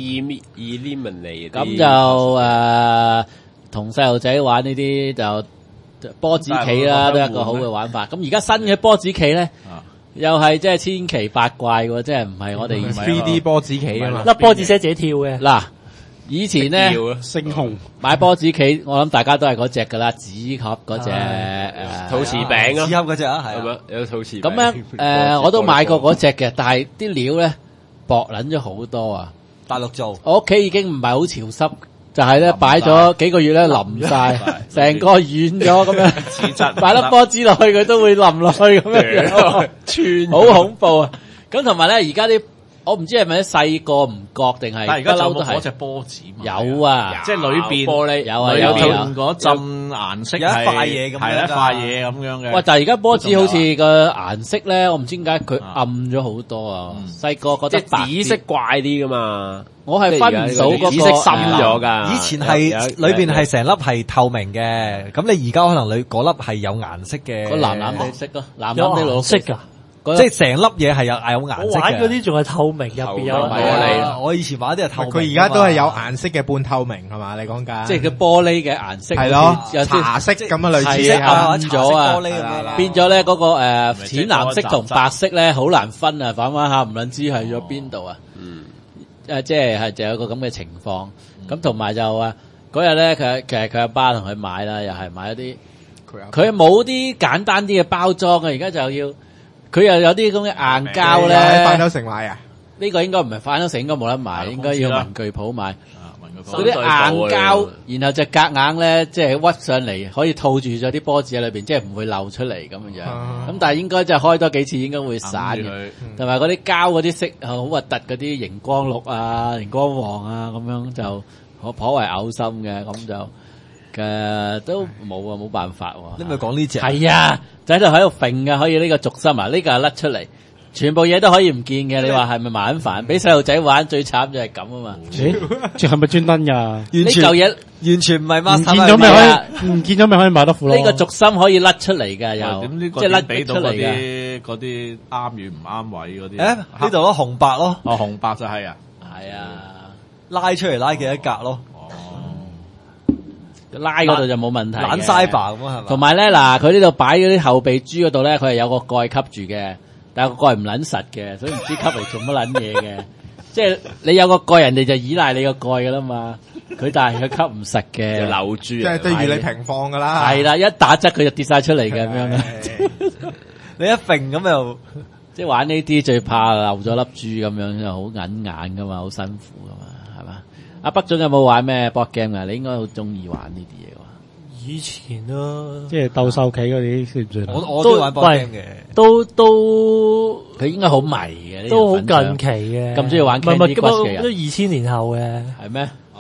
Speaker 3: e eliminate
Speaker 2: 咁就誒同細路仔玩呢啲就波子棋啦，都係一個好嘅玩法。咁而家新嘅波子棋咧。又係即係千奇百怪喎，即係唔係我哋以前
Speaker 1: three D 波子棋啊嘛，
Speaker 7: 粒波子寫自己跳嘅。
Speaker 2: 嗱，以前咧
Speaker 4: 星紅
Speaker 2: 買波子棋，我諗大家都係嗰隻噶啦，紙盒嗰隻誒
Speaker 3: 肚臍餅啊，
Speaker 6: 紙盒嗰隻啊，係啊
Speaker 3: 係咪有肚臍餅？
Speaker 2: 咁咧誒，我都買過嗰隻嘅，但係啲料咧薄撚咗好多啊！
Speaker 6: 大陸做，
Speaker 2: 我屋企已經唔係好潮濕。就係咧，擺咗幾個月咧，淋晒，成個軟咗咁樣，
Speaker 5: 紙質
Speaker 2: 擺粒波子落去，佢都會淋落去咁樣樣，好恐怖啊！咁同埋咧，而家啲我唔知係咪啲細個唔覺定係，
Speaker 5: 但係而家就
Speaker 2: 不嬲都係
Speaker 5: 冇嗰隻波子嘛，
Speaker 2: 有啊，
Speaker 5: 即係裏邊
Speaker 2: 玻璃有啊，
Speaker 5: 裏
Speaker 2: 有啊
Speaker 5: 邊嗰浸顏色
Speaker 6: 有一塊嘢咁樣
Speaker 5: 係一塊嘢咁樣嘅。
Speaker 2: 喂，但係而家波子好似個顏色咧，我唔知點解佢暗咗好多啊！細個覺得
Speaker 3: 即係紫色怪啲噶嘛，
Speaker 2: 我係分唔到嗰個
Speaker 3: 紫色深咗㗎。
Speaker 6: 以前係裏邊係成粒係透明嘅，咁你而家可能你嗰粒係有顏色嘅，
Speaker 2: 個藍藍地色咯，藍
Speaker 7: 有
Speaker 2: 藍地綠
Speaker 7: 顏色㗎。
Speaker 6: 即係成粒嘢係有有顏色
Speaker 7: 我玩嗰
Speaker 6: 嘅。
Speaker 7: 啲仲係透明，入邊有
Speaker 3: 透明
Speaker 6: 係
Speaker 3: 玻
Speaker 6: 啊我以前玩啲係透明㗎嘛，
Speaker 1: 佢而家都係有顏色嘅半透明係嘛？你講緊
Speaker 2: 即係個玻璃嘅顏色
Speaker 1: 係咯，
Speaker 2: 有啲
Speaker 1: 茶色咁啊，類
Speaker 2: 係
Speaker 1: 似
Speaker 2: 啊
Speaker 1: 啊，
Speaker 2: 暗咗啊
Speaker 6: 茶色玻璃咁樣啦
Speaker 2: 變咗咧嗰個誒
Speaker 5: 咪即係
Speaker 2: 淺藍色同白色咧好難分啊，反翻下唔撚知係咗邊度啊！
Speaker 3: 嗯，
Speaker 2: 誒即係係就有個咁嘅情況，咁同埋就啊嗰日咧佢其實佢阿爸同佢買啦，又係買一啲佢冇啲簡單啲嘅包裝啊，而家就要佢又有啲咁嘅硬膠咧，
Speaker 1: 喺翻斗城買啊，
Speaker 2: 呢個應該唔係翻斗城應該冇得買，應該要文具鋪買。
Speaker 5: 啊，問佢
Speaker 2: 嗰啲硬膠，然後就夾硬咧，即係屈上嚟，可以套住咗啲波子喺裏邊，即係唔會漏出嚟咁樣樣。
Speaker 1: 啊
Speaker 2: 咁但係應該就開多幾次，應該會散嘅。
Speaker 5: 佢
Speaker 2: 同埋嗰啲膠嗰啲色好核突，嗰啲熒光綠啊、熒光黃啊，咁樣就頗頗為嘔心嘅。咁就嘅都冇啊，冇辦法喎。
Speaker 6: 你咪講呢隻
Speaker 2: 係啊，就喺度喺度揈嘅，可以呢個軸心啊，呢個係甩出嚟。全部嘢都可以唔見嘅，你話係咪麻煩？俾細路仔玩最慘就係咁啊嘛！
Speaker 4: 誒，仲係咪專登㗎？
Speaker 6: 完
Speaker 2: 呢
Speaker 6: 全
Speaker 2: 嚿嘢
Speaker 6: 完全唔係
Speaker 4: 唔
Speaker 6: master
Speaker 4: 見咗咪可以，唔見咗咪可以買得褲咯？
Speaker 2: 呢個軸心可以甩出嚟嘅，又
Speaker 5: 咁呢個
Speaker 2: 即係甩
Speaker 5: 俾到嗰
Speaker 2: 出嚟嘅。
Speaker 5: 啲嗰啲啱與唔啱位嗰啲。
Speaker 6: 誒呢度咯紅白咯，
Speaker 5: 哦紅白就係啊，
Speaker 2: 係啊，
Speaker 6: 拉出嚟拉幾多格咯，
Speaker 2: 拉嗰度就冇問題嘅。
Speaker 6: 懶 cyber 咁啊係嘛？
Speaker 2: 同埋咧，嗱，佢呢度擺嗰啲後備珠嗰度咧，佢係有個蓋吸住嘅，但係個蓋唔撚實嘅，所以唔知吸嚟做乜撚嘢嘅。即係你有個蓋，人哋就依賴你個蓋噶啦嘛。佢但係佢吸唔實嘅，
Speaker 3: 就扭住，
Speaker 1: 即係對住你平放噶啦，
Speaker 2: 係啦，一打側佢就跌晒出嚟嘅咁樣嘅。
Speaker 6: 你一揈咁又
Speaker 2: 即係玩呢啲最怕漏咗粒珠咁樣，就好緊眼噶嘛，好辛苦噶嘛，係嘛？阿北總有冇玩咩 board game 啊？你應該好中意玩呢啲嘢喎。
Speaker 7: 以前咯，
Speaker 4: 即係鬥獸棋嗰啲算唔算啊？
Speaker 6: 我我都玩 board game 嘅，
Speaker 7: 都都
Speaker 2: 佢應該好迷嘅，呢
Speaker 7: 都好
Speaker 2: 條粉腸
Speaker 7: 近期嘅，
Speaker 2: 咁中意玩
Speaker 7: 唔係唔
Speaker 2: Candy
Speaker 7: 係
Speaker 2: Crush 嘅人
Speaker 7: 都二千年後嘅，
Speaker 2: 係咩？
Speaker 5: 哦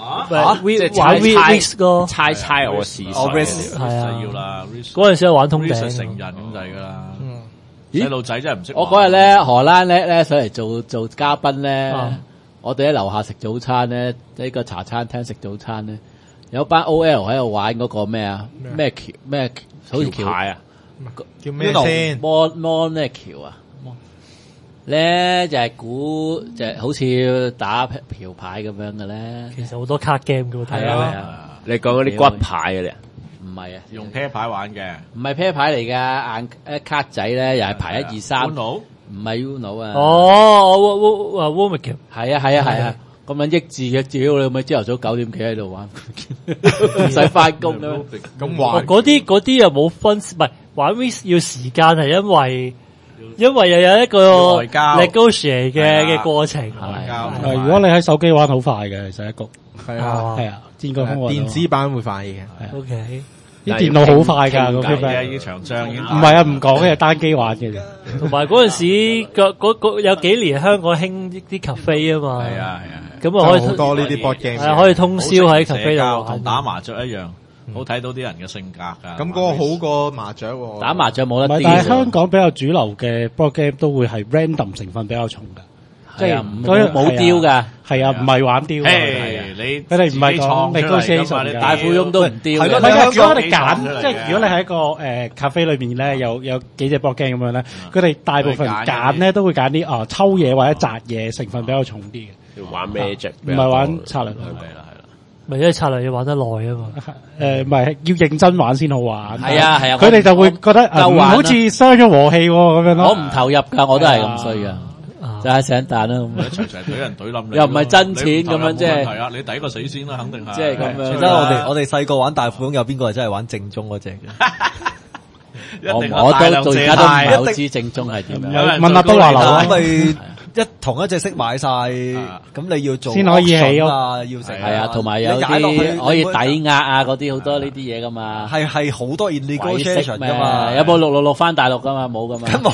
Speaker 7: 玩
Speaker 3: 即係
Speaker 7: 玩 w
Speaker 3: 猜
Speaker 7: i s 哥，
Speaker 3: 猜猜我試
Speaker 6: 哦
Speaker 3: 水，
Speaker 6: ，Risk
Speaker 7: 係啊
Speaker 5: 就要啦
Speaker 7: 嗰陣時係玩通頂
Speaker 5: Risk
Speaker 7: 㗎
Speaker 5: 成人咁滯噶啦，
Speaker 2: 咦
Speaker 5: 細路仔真係唔識玩。
Speaker 2: 我嗰日咧荷蘭叻咧上嚟做做嘉賓咧，
Speaker 7: 啊
Speaker 2: 我哋喺樓下食早餐咧，呢個茶餐廳食早餐咧，有班 O L 喺度玩嗰個咩啊咩橋咩好似橋
Speaker 3: 牌啊，
Speaker 1: 叫咩先？
Speaker 2: 摩摩咩橋啊？咧就係估就係好似打橋牌咁樣嘅咧，
Speaker 7: 其實好多卡 game 嘅喎，睇下
Speaker 2: 係啊係啊，
Speaker 3: 你講嗰啲骨牌嗰啲啊？
Speaker 2: 唔係啊，
Speaker 5: 用啤牌玩嘅，
Speaker 2: 唔係啤牌嚟㗎，硬誒卡仔咧又係排一二三，唔
Speaker 5: Uno
Speaker 2: 係 Uno 啊。
Speaker 7: 哦，我我我 w o m a 橋
Speaker 2: 係啊係啊係啊，咁樣益智嘅，屌你咪朝頭早九點幾喺度玩，唔使翻工啦。
Speaker 1: 咁
Speaker 7: 哦
Speaker 1: 玩
Speaker 7: 嗰啲嗰啲又冇分，唔係玩 w i s 要時間係因為因為又有一個
Speaker 5: 要外交
Speaker 7: negotiate 嘅
Speaker 5: 係啊
Speaker 7: 嘅過程，
Speaker 5: 外交
Speaker 7: 係
Speaker 4: 誒，如果你喺手機玩好快嘅，其實一局
Speaker 1: 係啊，
Speaker 4: 係啊，戰國風雲
Speaker 1: 電子版會快嘅。
Speaker 7: OK，
Speaker 4: 啲電腦好快㗎，個
Speaker 3: 傾偈
Speaker 4: feedback
Speaker 5: 嘅已經長張已經
Speaker 4: 唔係啊，唔講嘅，單機玩嘅啫。
Speaker 7: 同埋嗰陣時個嗰嗰有幾年香港興啲 cafe 啊嘛，
Speaker 5: 係啊係啊，
Speaker 7: 咁啊可以
Speaker 1: 好多呢啲 board game
Speaker 7: 係啊可以通宵喺
Speaker 5: 社
Speaker 7: cafe
Speaker 5: 交
Speaker 7: 度玩，
Speaker 5: 同打麻雀一樣，好睇到啲人嘅性格㗎。
Speaker 1: 咁嗰個好過麻雀喎。
Speaker 2: 打麻雀冇得啲
Speaker 4: 唔係，但係
Speaker 2: 喎，
Speaker 4: 香港比較主流嘅 board game 都會係 random 成分比較重㗎，即係
Speaker 2: 係啊唔
Speaker 4: 嗰啲
Speaker 2: 冇雕㗎，
Speaker 4: 係啊，唔係玩雕㗎。
Speaker 5: 誒，你
Speaker 4: 佢哋唔係講
Speaker 5: 自己創出嚟㗎嘛
Speaker 4: negotiation 嘅
Speaker 5: 你
Speaker 2: 大富翁都唔雕
Speaker 6: 係咯
Speaker 2: 嘅。
Speaker 4: 唔係啊，
Speaker 6: 香港
Speaker 4: 如果你揀，
Speaker 5: 自己創出嚟嘅
Speaker 4: 即係如果你喺個誒 cafe 裏邊咧，有有幾隻 board game 咁樣咧，佢哋大部分
Speaker 5: 佢揀
Speaker 4: 揀咧都會揀啲啊抽嘢或者擲嘢成分比較重啲嘅，
Speaker 3: 要玩 magic，
Speaker 4: 唔係玩策略。
Speaker 5: 係啦係啦。
Speaker 7: 咪因為策略要玩得耐啊嘛，
Speaker 4: 誒，唔係要認真玩先好玩。
Speaker 2: 係啊係啊
Speaker 4: 佢哋就會覺得啊
Speaker 2: 夠玩啊
Speaker 4: 好似傷咗和氣喎咁樣咯。
Speaker 2: 我唔投入㗎，我都係咁衰㗎，
Speaker 7: 啊
Speaker 2: 就係醒蛋啦咁。
Speaker 5: 隨隨懟人懟冧你，
Speaker 2: 又唔係真錢咁樣即係
Speaker 5: 係啊！你抵個死先啦，肯定係。
Speaker 2: 即係咁樣
Speaker 6: 其實我哋我哋細個玩大富翁有邊個係真係玩正宗嗰只嘅？
Speaker 2: 我
Speaker 5: 一定
Speaker 2: 我都
Speaker 5: 大量
Speaker 2: 到而家都唔係
Speaker 5: 借
Speaker 2: 好知正宗係點樣。
Speaker 5: 有人
Speaker 4: 問阿德華樓啊
Speaker 6: 咁咪一同一隻色買晒，咁你要做
Speaker 4: 先可以起
Speaker 6: auction
Speaker 4: 咯
Speaker 6: 啊，要成
Speaker 2: 係啊，同埋有
Speaker 6: 你踩落去
Speaker 2: 啲可以
Speaker 6: 你會
Speaker 2: 抵押啊，嗰啲好多呢啲嘢噶嘛。
Speaker 6: 係係好多 negotiation
Speaker 2: 咩
Speaker 6: 噶嘛，
Speaker 2: 有冇六六六翻大陸噶嘛？冇噶嘛。
Speaker 6: 冇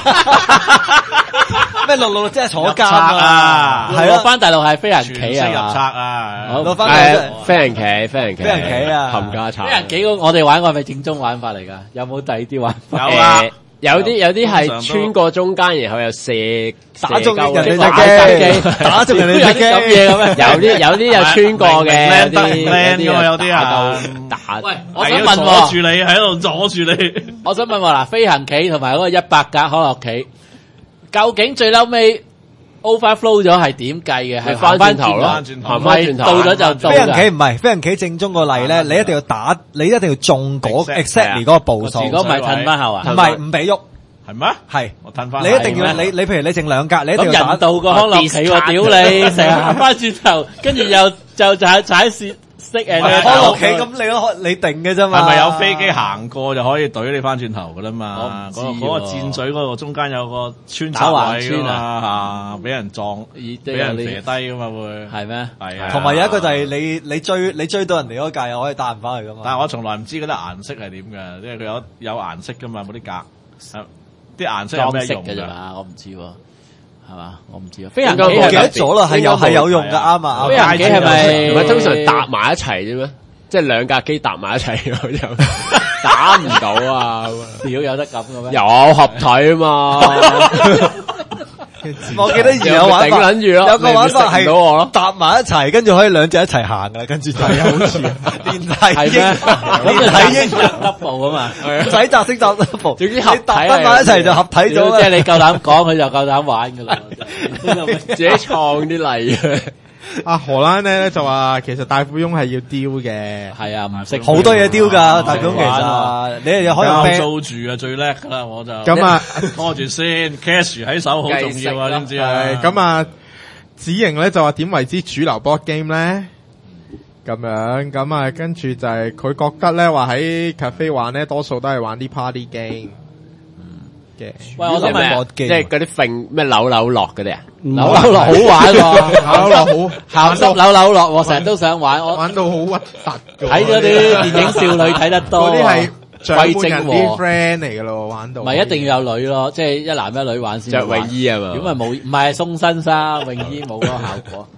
Speaker 6: 咩六六六即係坐監
Speaker 5: 入冊啊
Speaker 6: 係啊，
Speaker 2: 六六翻大陸係飛人
Speaker 5: 全
Speaker 2: 棋
Speaker 5: 息入冊
Speaker 2: 啊嘛。
Speaker 5: 啊！
Speaker 2: 好
Speaker 6: 落翻
Speaker 3: 係
Speaker 6: 嚟
Speaker 3: 飛人棋，飛人棋，
Speaker 6: 飛人棋啊
Speaker 3: 冚家鏟，
Speaker 2: 飛人棋嗰個我哋玩過係咪正宗玩法嚟㗎？有冇第二啲玩法？
Speaker 5: 有啊
Speaker 3: 誒有啲有啲
Speaker 5: 通常都
Speaker 3: 係穿過中間，然後又射
Speaker 6: 打中人哋隻
Speaker 2: 打
Speaker 6: 機，
Speaker 2: 機
Speaker 6: 打中人哋隻
Speaker 2: 有啲咁
Speaker 6: 機，
Speaker 2: 嘢咁咩？
Speaker 3: 有啲有啲又穿過嘅，有
Speaker 5: 明明
Speaker 3: 啲
Speaker 5: 靚㗎嘛有啲啊
Speaker 3: 打到打
Speaker 2: 喂，我
Speaker 5: 係
Speaker 2: 想問
Speaker 5: 啊阻
Speaker 2: 喎
Speaker 5: 住，你喺度阻住你。
Speaker 2: 我想問喎嗱，飛行棋同埋嗰個一百格可樂棋，究竟最嬲尾 overflow 咗係點計嘅？係
Speaker 3: 係翻轉頭咯，
Speaker 5: 翻轉頭
Speaker 3: 行
Speaker 2: 唔係
Speaker 3: 翻轉頭，
Speaker 2: 到咗就到
Speaker 6: 飛人棋
Speaker 2: 㗎。
Speaker 6: 唔係飛人棋正宗個例咧，你一定要打，你一定要中嗰
Speaker 5: Exact-
Speaker 6: exactly 嗰個步數，
Speaker 2: 如果唔係褪翻後啊
Speaker 6: 唔？係唔俾喐，
Speaker 5: 係咩？
Speaker 6: 係
Speaker 5: 我褪翻。
Speaker 6: 你一定要
Speaker 2: 係咩
Speaker 6: 你你譬如你剩兩格，你一定
Speaker 2: 咁
Speaker 6: 要打
Speaker 2: 人道個康樂棋喎，屌你，成日行翻轉頭，跟住又就踩踩線識誒
Speaker 5: 係啊
Speaker 6: 康樂棋咁你都你定嘅啫嘛，
Speaker 5: 係咪有飛機行過就可以懟你翻轉頭噶啦
Speaker 2: 我
Speaker 5: 嘛？
Speaker 2: 唔知
Speaker 5: 嗰個嗰個
Speaker 2: 喎
Speaker 5: 箭嘴嗰個中間有個穿
Speaker 2: 打
Speaker 5: 插
Speaker 2: 橫穿
Speaker 5: 位㗎嘛嚇，俾人撞，
Speaker 2: 咦
Speaker 5: 俾人
Speaker 2: 都有呢
Speaker 5: 射低噶嘛會。
Speaker 2: 係咩？
Speaker 5: 係啊，
Speaker 6: 同埋有一個就係你你追你追到人哋嗰屆又可以打唔翻去噶嘛，
Speaker 5: 但係我從來唔知嗰啲顏色係點嘅，因為佢有有顏色噶嘛，嗰啲格，啲顏色有
Speaker 2: 裝
Speaker 5: 咩用㗎？
Speaker 2: 飾嘅啫嘛，我唔知喎，係嘛？我唔知啊。飛行
Speaker 3: 應該冇
Speaker 6: 我記得
Speaker 2: 棋係咪？
Speaker 6: 咗啦，係有係有用噶，啱啊，啱啊
Speaker 2: 飛行棋係咪
Speaker 3: 唔係通常搭埋一齊啫咩？即係兩架機搭埋一齊咁就打唔到啊！
Speaker 2: 屌有得咁嘅咩？
Speaker 3: 有合體啊嘛，
Speaker 6: 我記得以前有玩法，
Speaker 3: 頂撚住咯
Speaker 6: 有個玩法
Speaker 3: 你咪食唔到我咯
Speaker 6: 係搭埋一齊，跟住可以兩隻一齊行噶，跟住就係好似連體
Speaker 2: 係咩？
Speaker 6: 嬰，
Speaker 2: 咁就
Speaker 6: 連體嬰。
Speaker 2: double 啊嘛。
Speaker 6: 唔使搭識搭 double，
Speaker 2: 總之合體
Speaker 6: 你搭得埋一齊就合體咗啦。
Speaker 2: 即係你夠膽講，佢就夠膽玩噶啦。
Speaker 3: 自己創啲例嘅。
Speaker 1: 啊荷蘭咧就話其實大富翁係要雕嘅，
Speaker 2: 係啊，唔識
Speaker 6: 好多嘢丟㗎，大總其
Speaker 2: 玩
Speaker 6: 實你哋可以
Speaker 5: 交
Speaker 6: ban
Speaker 5: 租住啊最叻㗎啦，我就
Speaker 1: 咁啊
Speaker 5: 拖住先 cash 喺手好重要啊，知唔知啊？
Speaker 1: 係咁啊，子瑩咧就話點為之主流 board game 咧？咁樣咁啊，跟住就係佢覺得咧話喺 cafe 玩咧，多數都係玩啲 party game 嘅。
Speaker 2: 喂，我想
Speaker 3: 咩啊
Speaker 2: 問，
Speaker 3: 即係嗰啲揈咩扭扭落嗰啲啊？
Speaker 2: 扭扭樂好玩喎，
Speaker 1: 考落好
Speaker 2: 鹹濕扭扭樂，我成日都想玩。我
Speaker 1: 玩到好核突㗎喎，
Speaker 2: 睇咗啲電影少女睇得多，
Speaker 1: 嗰啲係長
Speaker 2: 貴
Speaker 1: 輩人啲
Speaker 2: 精和，
Speaker 1: friend 嚟㗎咯，玩到
Speaker 2: 唔係一定要有女咯，即係一男一女玩先
Speaker 3: 着
Speaker 2: 好玩。
Speaker 3: 泳衣啊嘛，
Speaker 2: 如果咪冇，唔係鬆身衫，泳衣冇嗰個效果。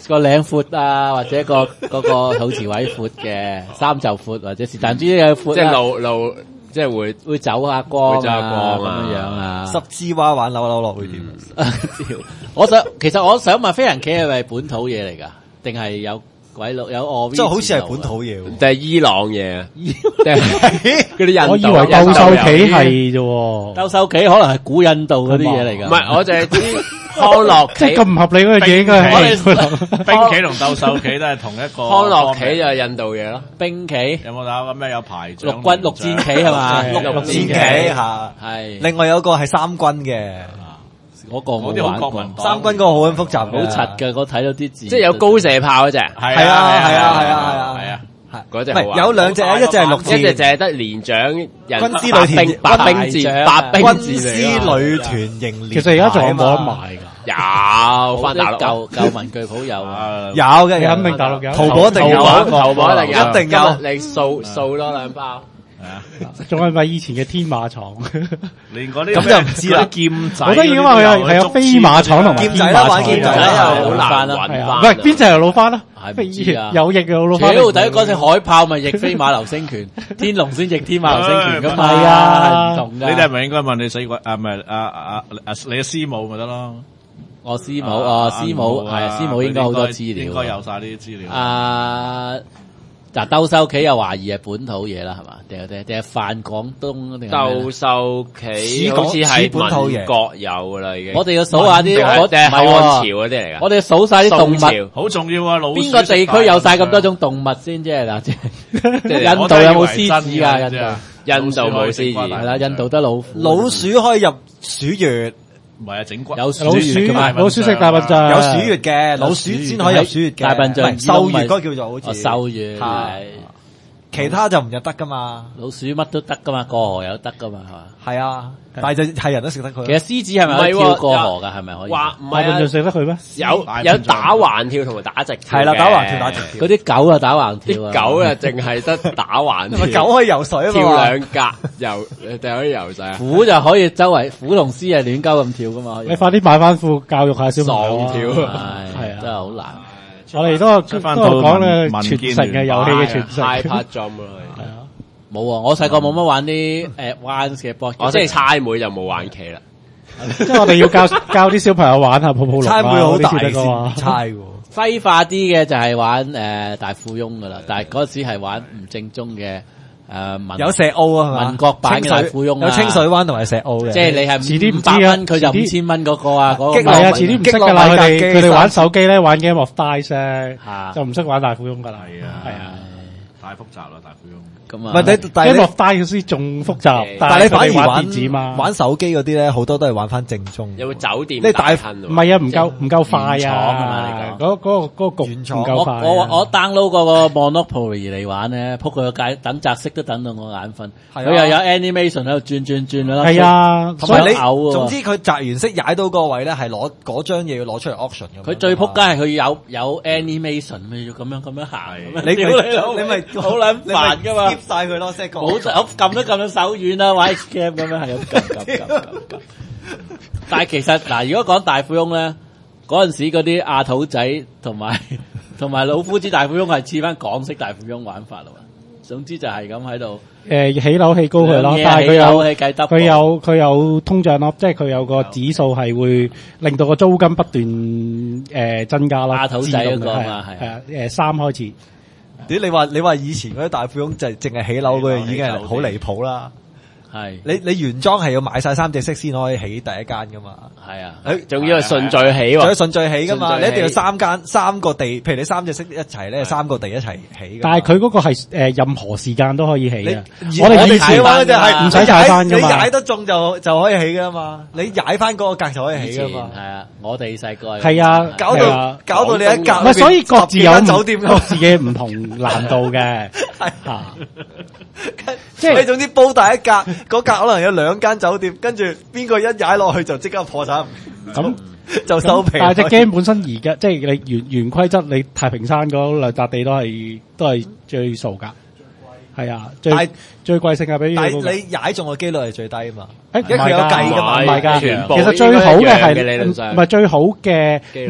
Speaker 2: 個領闊啊，或者個嗰個肚臍位闊嘅，衫就闊或者是但之嘅闊，
Speaker 3: 即係露露，即係會
Speaker 2: 會走下光
Speaker 3: 會走下光
Speaker 2: 咁
Speaker 3: 啊
Speaker 2: 樣樣啊。
Speaker 6: 十字蛙玩扭扭樂會點？
Speaker 2: 我想其實我想問飛人棋係咪本土嘢嚟㗎？定係有鬼佬有外？
Speaker 6: 即係好似係本土嘢喎，
Speaker 3: 定係伊朗嘢啊？定係嗰啲印度？
Speaker 7: 我以為鬥獸棋係啫喎，
Speaker 2: 鬥獸棋可能係古印度嗰啲嘢嚟㗎。
Speaker 3: 唔係，我就係知康樂
Speaker 7: 即係
Speaker 3: 棋。
Speaker 7: 咁唔合理嗰樣嘢應該係
Speaker 5: 冰棋同鬥獸棋都係同一個。
Speaker 3: 康樂棋就係印度嘢咯。
Speaker 2: 兵棋、
Speaker 5: 有冇打過咩有排長？
Speaker 2: 陸軍陸戰棋係嘛？
Speaker 7: 係
Speaker 6: 陸戰棋嚇。
Speaker 2: 係
Speaker 6: 另外有個係三軍嘅，
Speaker 2: 嗰個我
Speaker 5: 嗰啲好
Speaker 2: 玩過，
Speaker 5: 國民黨
Speaker 6: 三軍嗰個好撚複雜
Speaker 2: 好
Speaker 6: 嘅，
Speaker 2: 柒嘅。我睇到啲字，
Speaker 3: 即係有高射炮嗰隻，
Speaker 5: 係
Speaker 6: 係啊係啊係啊係啊
Speaker 5: 係啊。
Speaker 6: 係
Speaker 3: 嗰隻
Speaker 6: 唔係
Speaker 3: 好玩
Speaker 6: 有兩隻，一隻係陸
Speaker 3: 一隻就
Speaker 6: 戰，
Speaker 3: 係得連長人
Speaker 6: 軍師旅團
Speaker 3: 白兵戰白兵
Speaker 6: 軍
Speaker 3: 戰
Speaker 6: 師
Speaker 3: 嚟㗎
Speaker 6: 旅團營。
Speaker 7: 其實而家仲有冇得賣㗎？
Speaker 3: 有翻大陸
Speaker 2: 舊舊文具鋪有啊。
Speaker 6: 有嘅，
Speaker 7: 你肯定大陸有
Speaker 6: 淘寶一定有，
Speaker 3: 淘寶淘寶一定有，
Speaker 6: 一定有。
Speaker 3: 今日你掃掃多兩包。
Speaker 5: 係啊，
Speaker 7: 仲係咪以前嘅天馬廠？
Speaker 5: 連嗰啲
Speaker 6: 咁就唔知啦
Speaker 5: 嗰啲劍仔，
Speaker 7: 我覺得已經話佢係係有飛馬廠同埋
Speaker 6: 劍仔啦玩劍仔啦
Speaker 3: 好難
Speaker 2: 係
Speaker 3: 揾
Speaker 7: 係啊，
Speaker 3: 翻。
Speaker 7: 唔係邊隻係老翻啊？
Speaker 2: 係唔知啊
Speaker 7: 有翼嘅老翻。
Speaker 2: 屌，第一嗰隻海豹咪逆飛馬流星拳，天龍先逆天馬流星拳噶嘛，
Speaker 7: 係啊
Speaker 2: 係唔同噶。
Speaker 5: 呢啲係咪應該問你死鬼啊？唔係啊啊啊！你嘅師母咪得咯？
Speaker 2: 我師母，哦，師母係啊，師母應該好多資料，
Speaker 5: 應該有晒呢啲資料。
Speaker 2: 啊，嗱，鬥獸棋又懷疑係本土嘢啦，係嘛？定係定係定係泛廣東定係咩
Speaker 3: 鬥獸棋好似係民國有噶啦，已經。
Speaker 2: 我哋要數下啲，我
Speaker 3: 定係漢朝嗰啲嚟噶。
Speaker 2: 我哋要數晒啲動物，
Speaker 3: 宋朝
Speaker 5: 好重要啊！老鼠
Speaker 2: 邊個地區有晒咁多種動物先啫？嗱，即係印度有冇獅子啊？印度
Speaker 3: 印度冇獅子，
Speaker 2: 係啦，印度得老虎。
Speaker 6: 老鼠可以入鼠穴，
Speaker 5: 唔係啊，整骨
Speaker 2: 有
Speaker 7: 老鼠老鼠食大笨象，
Speaker 6: 有鼠穴嘅，老鼠先可以入鼠穴嘅。
Speaker 2: 大笨象
Speaker 6: 唔係獸穴嗰個叫做好
Speaker 2: 哦，
Speaker 6: 似
Speaker 2: 獸穴
Speaker 6: 係其他就唔入得噶嘛。
Speaker 2: 老鼠乜都得噶嘛，過河有得噶嘛，係嘛？
Speaker 6: 係啊，但係就係人都食得佢。
Speaker 2: 其實獅子係咪可以跳過河㗎？係咪可以？
Speaker 3: 話唔
Speaker 7: 大笨象
Speaker 3: 係啊，
Speaker 7: 食得佢咩？
Speaker 3: 有有打橫跳同埋打直跳嘅。
Speaker 6: 係啦，打橫跳打直跳。
Speaker 2: 嗰啲狗啊打橫跳啊，
Speaker 3: 啲狗啊，淨係得打橫
Speaker 6: 咪
Speaker 3: 跳，
Speaker 6: 狗可以游水啊
Speaker 3: 跳
Speaker 6: 嘛。
Speaker 3: 兩格游，你哋可以游晒。
Speaker 2: 虎就可以周圍虎同獅係亂鳩咁跳噶嘛，可以
Speaker 7: 你快啲買翻副教育下小朋友啊。
Speaker 3: 喪跳
Speaker 7: 係
Speaker 2: 係
Speaker 7: 啊
Speaker 2: 真係好難。
Speaker 7: 我哋都
Speaker 5: 出翻
Speaker 7: 都係講咧
Speaker 5: 民
Speaker 7: 傳承嘅遊戲嘅傳承。
Speaker 3: high part jump 咯。
Speaker 7: 係啊，
Speaker 2: 冇啊！我細個冇乜玩啲誒 one 嘅 board，
Speaker 3: 我即係
Speaker 2: 即係
Speaker 3: 猜妹就冇玩棋啦。
Speaker 7: 即係我哋要教教啲小朋友玩下泡泡龍啊
Speaker 6: 猜妹好大
Speaker 7: 嗰啲先得㗎嘛
Speaker 6: 先猜喎。
Speaker 2: 揮化啲嘅就係玩誒大富翁噶啦，但係嗰時係玩唔正宗嘅誒民
Speaker 6: 有石澳啊，係嘛？
Speaker 2: 民國版嘅大富翁啊
Speaker 6: 有清水灣同埋石澳嘅。
Speaker 2: 即係你係
Speaker 7: 遲啲唔
Speaker 2: 五百
Speaker 7: 知啊
Speaker 2: 蚊，佢就
Speaker 7: 遲啲
Speaker 2: 五千蚊嗰個啊，嗰個
Speaker 6: 激勵
Speaker 7: 係啊，遲啲唔識噶啦，佢哋佢哋玩手機咧，玩 Game of Dice 咧
Speaker 2: 嚇
Speaker 7: 就唔識玩大富翁噶啦。
Speaker 5: 係啊
Speaker 7: 係啊
Speaker 5: 太複雜啦，大富翁。
Speaker 2: 咁
Speaker 6: 唔
Speaker 2: 啊，
Speaker 6: 係你，但係
Speaker 7: ，Game
Speaker 6: 你
Speaker 7: of Dice 先仲複雜，
Speaker 6: 但係你反
Speaker 7: 佢哋玩
Speaker 6: 而玩
Speaker 7: 電子嘛，
Speaker 6: 玩手機嗰啲咧，好多都係玩翻正宗。
Speaker 3: 有冇酒店
Speaker 6: 你大
Speaker 3: 噴
Speaker 7: 唔係啊，唔夠唔夠快
Speaker 2: 原廠啊嘛
Speaker 7: 啊
Speaker 2: 你！
Speaker 7: 嗰嗰個嗰個局
Speaker 6: 原廠
Speaker 7: 唔夠快啊。
Speaker 2: 我我我 download 嗰個 Monopoly 嚟玩咧，撲佢個街等擲色都等到我眼瞓。
Speaker 6: 係啊
Speaker 2: 佢又有 animation 喺度轉轉轉啦。
Speaker 7: 係啊，
Speaker 6: 同埋你，
Speaker 2: 想嘔喎
Speaker 6: 總之佢擲完色踩到嗰個位咧，係攞嗰張嘢要攞出嚟 auction 咁樣。
Speaker 2: 佢最撲街係佢有有 animation，咪要咁樣咁樣行。咁樣
Speaker 6: 你
Speaker 2: 屌你老味
Speaker 6: 你咪
Speaker 2: 好撚煩噶嘛
Speaker 6: skip 晒佢咯，即係
Speaker 2: 冇就我撳都撳到手軟啦，玩 H game 咁樣係咁撳撳撳撳撳。但係其實嗱，如果講大富翁咧，嗰陣時嗰啲阿土仔同埋同埋老夫子大富翁係似翻港式大富翁玩法咯。總之就係咁喺度。
Speaker 7: 誒起樓起高佢咯，
Speaker 2: 兩嘢
Speaker 7: 但係佢
Speaker 2: 起樓
Speaker 7: 有
Speaker 2: 起計 double
Speaker 7: 佢有佢有通脹咯，即係佢有個指數係會令到個租金不斷誒增加啦。
Speaker 2: 阿土仔嗰個
Speaker 7: 自動嘅
Speaker 2: 嘛係
Speaker 7: 係啊誒三開始。
Speaker 6: 屌你話你話以前嗰啲大富翁就係淨係起樓嗰樣已經係好離譜啦。
Speaker 2: 係
Speaker 6: 你你原裝係要買晒三隻色先可以起第一間噶嘛？
Speaker 2: 係啊，
Speaker 6: 誒，
Speaker 3: 仲要係順序起喎。
Speaker 6: 仲要順序起噶嘛？
Speaker 3: 順序起
Speaker 6: 你一定要三間三個地，譬如你三隻色一齊咧，三個地一齊起㗎嘛。
Speaker 7: 但係佢嗰個係誒任何時間都可以起
Speaker 6: 你
Speaker 7: 嘅。我哋以前
Speaker 6: 嗰隻係
Speaker 7: 唔使踩翻㗎嘛
Speaker 6: 你踩得中就就可以起噶嘛？你踩翻嗰個格就可以
Speaker 2: 以前
Speaker 6: 起噶嘛？
Speaker 2: 係啊，我哋細個
Speaker 7: 係啊，
Speaker 6: 搞
Speaker 7: 係啊
Speaker 6: 到搞到你一格
Speaker 7: 唔係，所以各自有
Speaker 6: 十幾間酒店㗎
Speaker 7: 各自嘅唔同難度嘅
Speaker 6: 係
Speaker 7: 嚇。
Speaker 6: 即係你總之煲大一格，嗰格可能有兩間酒店，跟住邊個一踩落去就即刻破產，
Speaker 7: 咁
Speaker 6: 就收皮。
Speaker 7: 但係隻 game 本身而家即係你原原規則，你太平山嗰兩笪地都係都係最數㗎。係啊，最
Speaker 6: 但係
Speaker 7: 最貴性價比
Speaker 6: 但
Speaker 7: 嗰個。
Speaker 6: 係你踩中嘅機率係最低啊嘛。
Speaker 7: 誒
Speaker 6: 因為佢有計㗎嘛
Speaker 7: 唔係㗎，
Speaker 3: 全部
Speaker 7: 其實最好嘅係
Speaker 3: 應該一樣嘅理論上
Speaker 7: 唔係最好嘅，
Speaker 3: 機率
Speaker 7: 唔係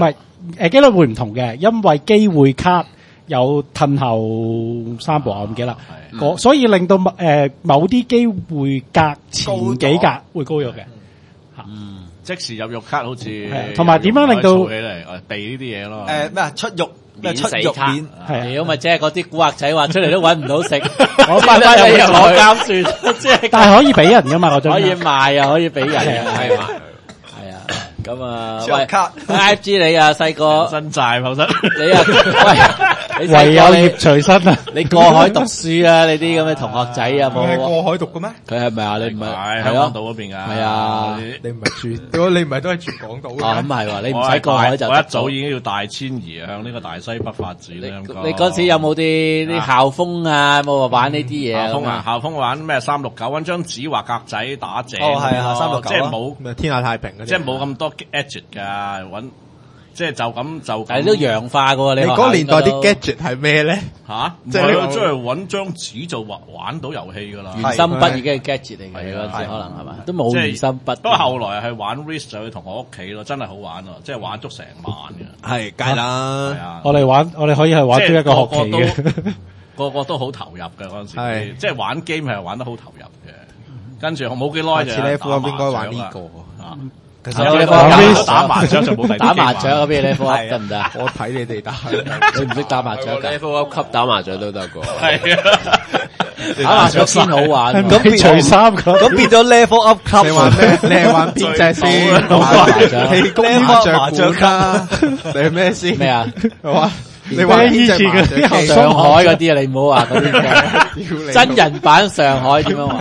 Speaker 7: 誒機率會唔同嘅，因為機會卡有褪後三步啊，我唔記得啦。嗰所以令到誒某啲機會格前幾格會高咗嘅。
Speaker 5: 嗯，即時入肉卡好似
Speaker 7: 同埋點樣令到
Speaker 5: 儲起嚟誒避呢啲嘢咯？
Speaker 6: 誒咩啊出肉咩出肉面
Speaker 2: 係，如果咪即係嗰啲古惑仔話出嚟都揾唔到食，我翻翻去攞監算，即係
Speaker 7: 但係可以俾人噶嘛嗰張，
Speaker 2: 可以賣啊，可以俾人啊，係嘛？係啊，咁啊，喂
Speaker 6: 卡
Speaker 2: ，I F G 你啊細個
Speaker 5: 真債否則
Speaker 2: 你啊，喂，你
Speaker 7: 唯有業隨身啊！
Speaker 2: 你過海讀書啊，你啲咁嘅同學仔啊，冇
Speaker 1: 佢係過海讀嘅咩？
Speaker 2: 佢係咪啊？你唔係
Speaker 5: 係香港島嗰邊㗎？
Speaker 2: 係啊，
Speaker 1: 你唔係住，如果你唔係都係住港島嘅。
Speaker 2: 哦，咁係喎，你唔使過海就
Speaker 5: 我一早已經要大遷移向呢個大西北發展啦。
Speaker 2: 你嗰時有冇啲啲校風啊？冇話玩呢啲嘢啊？
Speaker 5: 校風啊，校風玩咩三六九，揾張紙畫格仔打正。
Speaker 6: 哦係啊三六九
Speaker 5: 即係冇
Speaker 1: 咩天下太平嗰啲，
Speaker 5: 即係冇咁多 gadget 㗎，揾即係就咁就咁。
Speaker 2: 係都洋化㗎喎，你
Speaker 1: 你嗰年代啲 gadget 係咩咧？
Speaker 5: 嚇，
Speaker 1: 即係你
Speaker 5: 即係你出嚟揾張紙就玩玩到遊戲㗎啦。
Speaker 2: 原心筆已經係 gadget 嚟嘅，
Speaker 5: 係啊
Speaker 2: 嗰陣時可能係嘛，都冇原心筆。
Speaker 5: 不過後來係玩 Risk 就去同學屋企咯，真係好玩咯，即係玩足成晚嘅。
Speaker 1: 係，梗係啦。
Speaker 5: 係啊，
Speaker 7: 我哋玩，我哋可以係玩足一個學期嘅。
Speaker 5: 個個都好投入嘅嗰陣時，
Speaker 1: 係
Speaker 5: 即係玩 game 係玩得好投入嘅。跟住我冇幾耐就
Speaker 1: 下次 level 應該玩呢個。
Speaker 5: 啊，
Speaker 6: 其
Speaker 5: 下次
Speaker 6: 實
Speaker 5: level 打麻雀就冇第啲
Speaker 2: 打麻雀嗰邊 level
Speaker 6: 係啊
Speaker 2: 得唔得啊？
Speaker 1: 我睇你哋打，
Speaker 2: 你唔識打麻雀㗎？
Speaker 3: level up 級打麻雀都得個。
Speaker 5: 係啊，
Speaker 2: 打麻雀先好玩喎。
Speaker 7: 咁變除衫
Speaker 6: 咁變咗 level up 級。
Speaker 1: 你玩咩？你係玩邊隻先？氣功麻雀館啦，你係咩先？
Speaker 2: 咩啊？
Speaker 1: 哇！你玩邊隻麻雀機？
Speaker 2: 上海嗰啲啊，你唔好話嗰啲真人版上海點樣玩？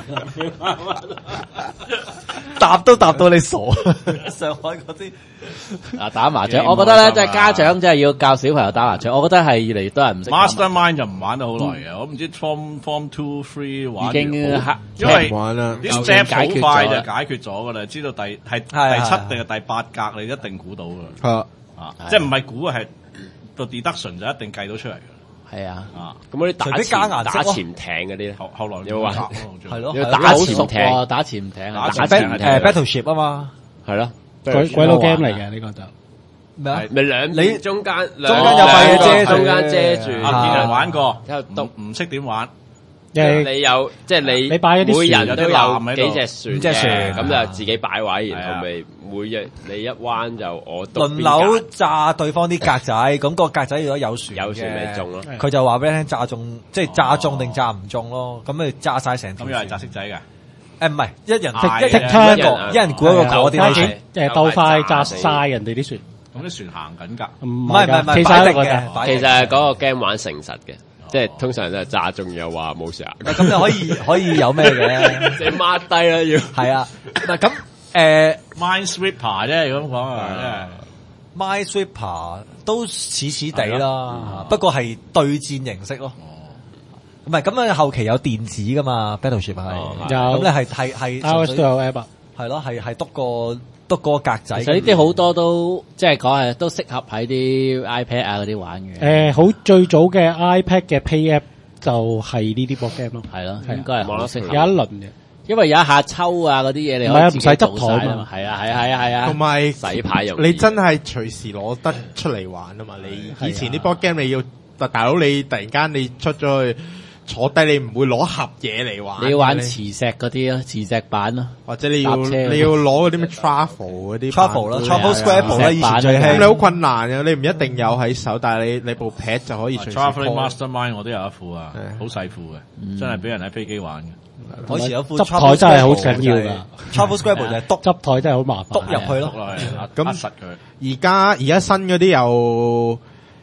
Speaker 6: 答都答到你傻。上海嗰啲
Speaker 2: 啊，打麻雀，我覺得咧，即係家長真係要教小朋友打麻雀。我覺得係越嚟越多人唔識打麻雀。
Speaker 5: Mastermind 就唔玩得好耐嘅，我唔知 Form Form Two Three 玩
Speaker 2: 已經
Speaker 5: 完好
Speaker 2: 黑
Speaker 5: 因為
Speaker 1: 玩啦，
Speaker 5: 啲
Speaker 2: 已經
Speaker 5: step
Speaker 2: 解決
Speaker 5: 好快就
Speaker 2: 咗啦
Speaker 5: 解決咗噶啦，知道第係
Speaker 6: 係
Speaker 5: 第七
Speaker 6: 係
Speaker 5: 定係第八格，你一定估到噶
Speaker 1: 啊，
Speaker 5: 啊！即係唔係估啊，係個 deduction 就一定計到出嚟噶
Speaker 2: 係啊，
Speaker 5: 啊！
Speaker 3: 咁嗰啲打
Speaker 6: 除非加顏色
Speaker 3: 潛打
Speaker 6: 咯
Speaker 3: 潛艇嗰啲咧，
Speaker 5: 後後來
Speaker 3: 有冇玩
Speaker 6: 係咯
Speaker 3: 要打
Speaker 2: 好熟
Speaker 3: 潛艇
Speaker 2: 喎，打潛艇啊，
Speaker 5: 打潛艇
Speaker 6: 誒 Battleship 啊嘛。
Speaker 3: 係咯，
Speaker 7: 鬼鬼佬 game 嚟嘅呢個就。
Speaker 6: 咩啊？
Speaker 3: 咪兩
Speaker 6: 你
Speaker 3: 中間中
Speaker 6: 中間有塊嘢遮住
Speaker 3: 中間遮住，
Speaker 5: 啊！見人玩過，
Speaker 3: 之後
Speaker 5: 都唔識點玩，
Speaker 7: 誒
Speaker 3: 你有即係你
Speaker 7: 你擺一啲
Speaker 3: 每人
Speaker 5: 船
Speaker 3: 都有幾隻船
Speaker 6: 五隻船
Speaker 3: 嘅，咁就自己擺位，然後咪每日你一彎就我篤
Speaker 6: 輪
Speaker 3: 邊格
Speaker 6: 流炸對方啲格仔，咁個格仔如果有船
Speaker 3: 有船咪
Speaker 6: 嘅
Speaker 3: 中咯。
Speaker 6: 佢就話俾你聽炸中，即係炸中定炸唔中咯。咁咪炸晒成條船。
Speaker 5: 咁又係紮色仔嘅。
Speaker 6: 誒唔係一人
Speaker 5: 係
Speaker 6: 一人
Speaker 5: 啊
Speaker 6: 估一個，一人估一個嗰啲
Speaker 7: 加幾
Speaker 6: 係
Speaker 7: 誒鬥快炸晒人哋啲船，
Speaker 5: 咁啲船行緊㗎，
Speaker 7: 唔
Speaker 6: 唔係唔係唔係
Speaker 7: 其實
Speaker 6: 擺定嘅
Speaker 7: 係一個嘅。
Speaker 6: 擺定嘅
Speaker 3: 其實係嗰個 game 玩誠實嘅，即係通常都係炸中又話冇事啊，
Speaker 6: 咁你可以可以有咩嘅？
Speaker 3: 你 mark 低啦要。
Speaker 6: 係啊，嗱咁誒
Speaker 5: Minesweeper 啫，如果咁講啊，
Speaker 6: ，Minesweeper 都似似地啦，不過係對戰形式咯。唔係咁樣，後期有電子噶嘛 ，Battleship 係
Speaker 7: 有
Speaker 6: 咁你係係係
Speaker 7: iOS 都有 app 啊。
Speaker 6: 係咯，係係篤個篤個格仔。
Speaker 2: 其實呢啲好多都即係講係都適合喺啲 iPad 啊嗰啲玩嘅。
Speaker 7: 誒，好最早嘅 iPad 嘅 Play App 就係呢啲 board game 咯。
Speaker 2: 係咯，
Speaker 7: 係啊
Speaker 2: 應該係好適
Speaker 7: 有
Speaker 2: 合。
Speaker 7: 一輪嘅，
Speaker 2: 因為有一下抽啊嗰啲嘢，你
Speaker 7: 唔係啊
Speaker 2: 可以自己
Speaker 7: 唔使執
Speaker 2: 做晒
Speaker 7: 台嘛
Speaker 2: 嘛。係啊係啊係啊係啊
Speaker 1: 同。埋
Speaker 3: 洗牌容易
Speaker 1: 你真係隨時攞得出嚟玩啊嘛！你以前啲 board game 你要，大大佬你突然間你出咗去坐低，你唔會攞盒嘢嚟玩。
Speaker 2: 你要玩磁石嗰啲咯，磁石版咯。
Speaker 1: 或者你要
Speaker 2: 搭車
Speaker 1: 你要攞嗰啲咩 travel 嗰啲
Speaker 6: Travel 啦
Speaker 1: 版
Speaker 6: ，Travel
Speaker 2: 係啊
Speaker 6: Scrabble 啦，以前最
Speaker 1: 咁你
Speaker 6: 興。
Speaker 1: 好困難嘅，你唔一定有喺手，但係你你部 pad 就可以隨時
Speaker 5: Traveling
Speaker 1: call
Speaker 5: Mastermind 我都有一副啊，
Speaker 1: 係
Speaker 5: 好細副嘅，真係俾人喺飛機玩嘅。
Speaker 6: 我以前有副
Speaker 7: 執台真係好緊要㗎。
Speaker 6: Travel Scrabble 就係篤
Speaker 7: 執台真係好麻煩。
Speaker 6: 篤入去咯。
Speaker 5: 篤落去，
Speaker 1: 咁
Speaker 5: 壓實佢。
Speaker 1: 而家而家新嗰啲有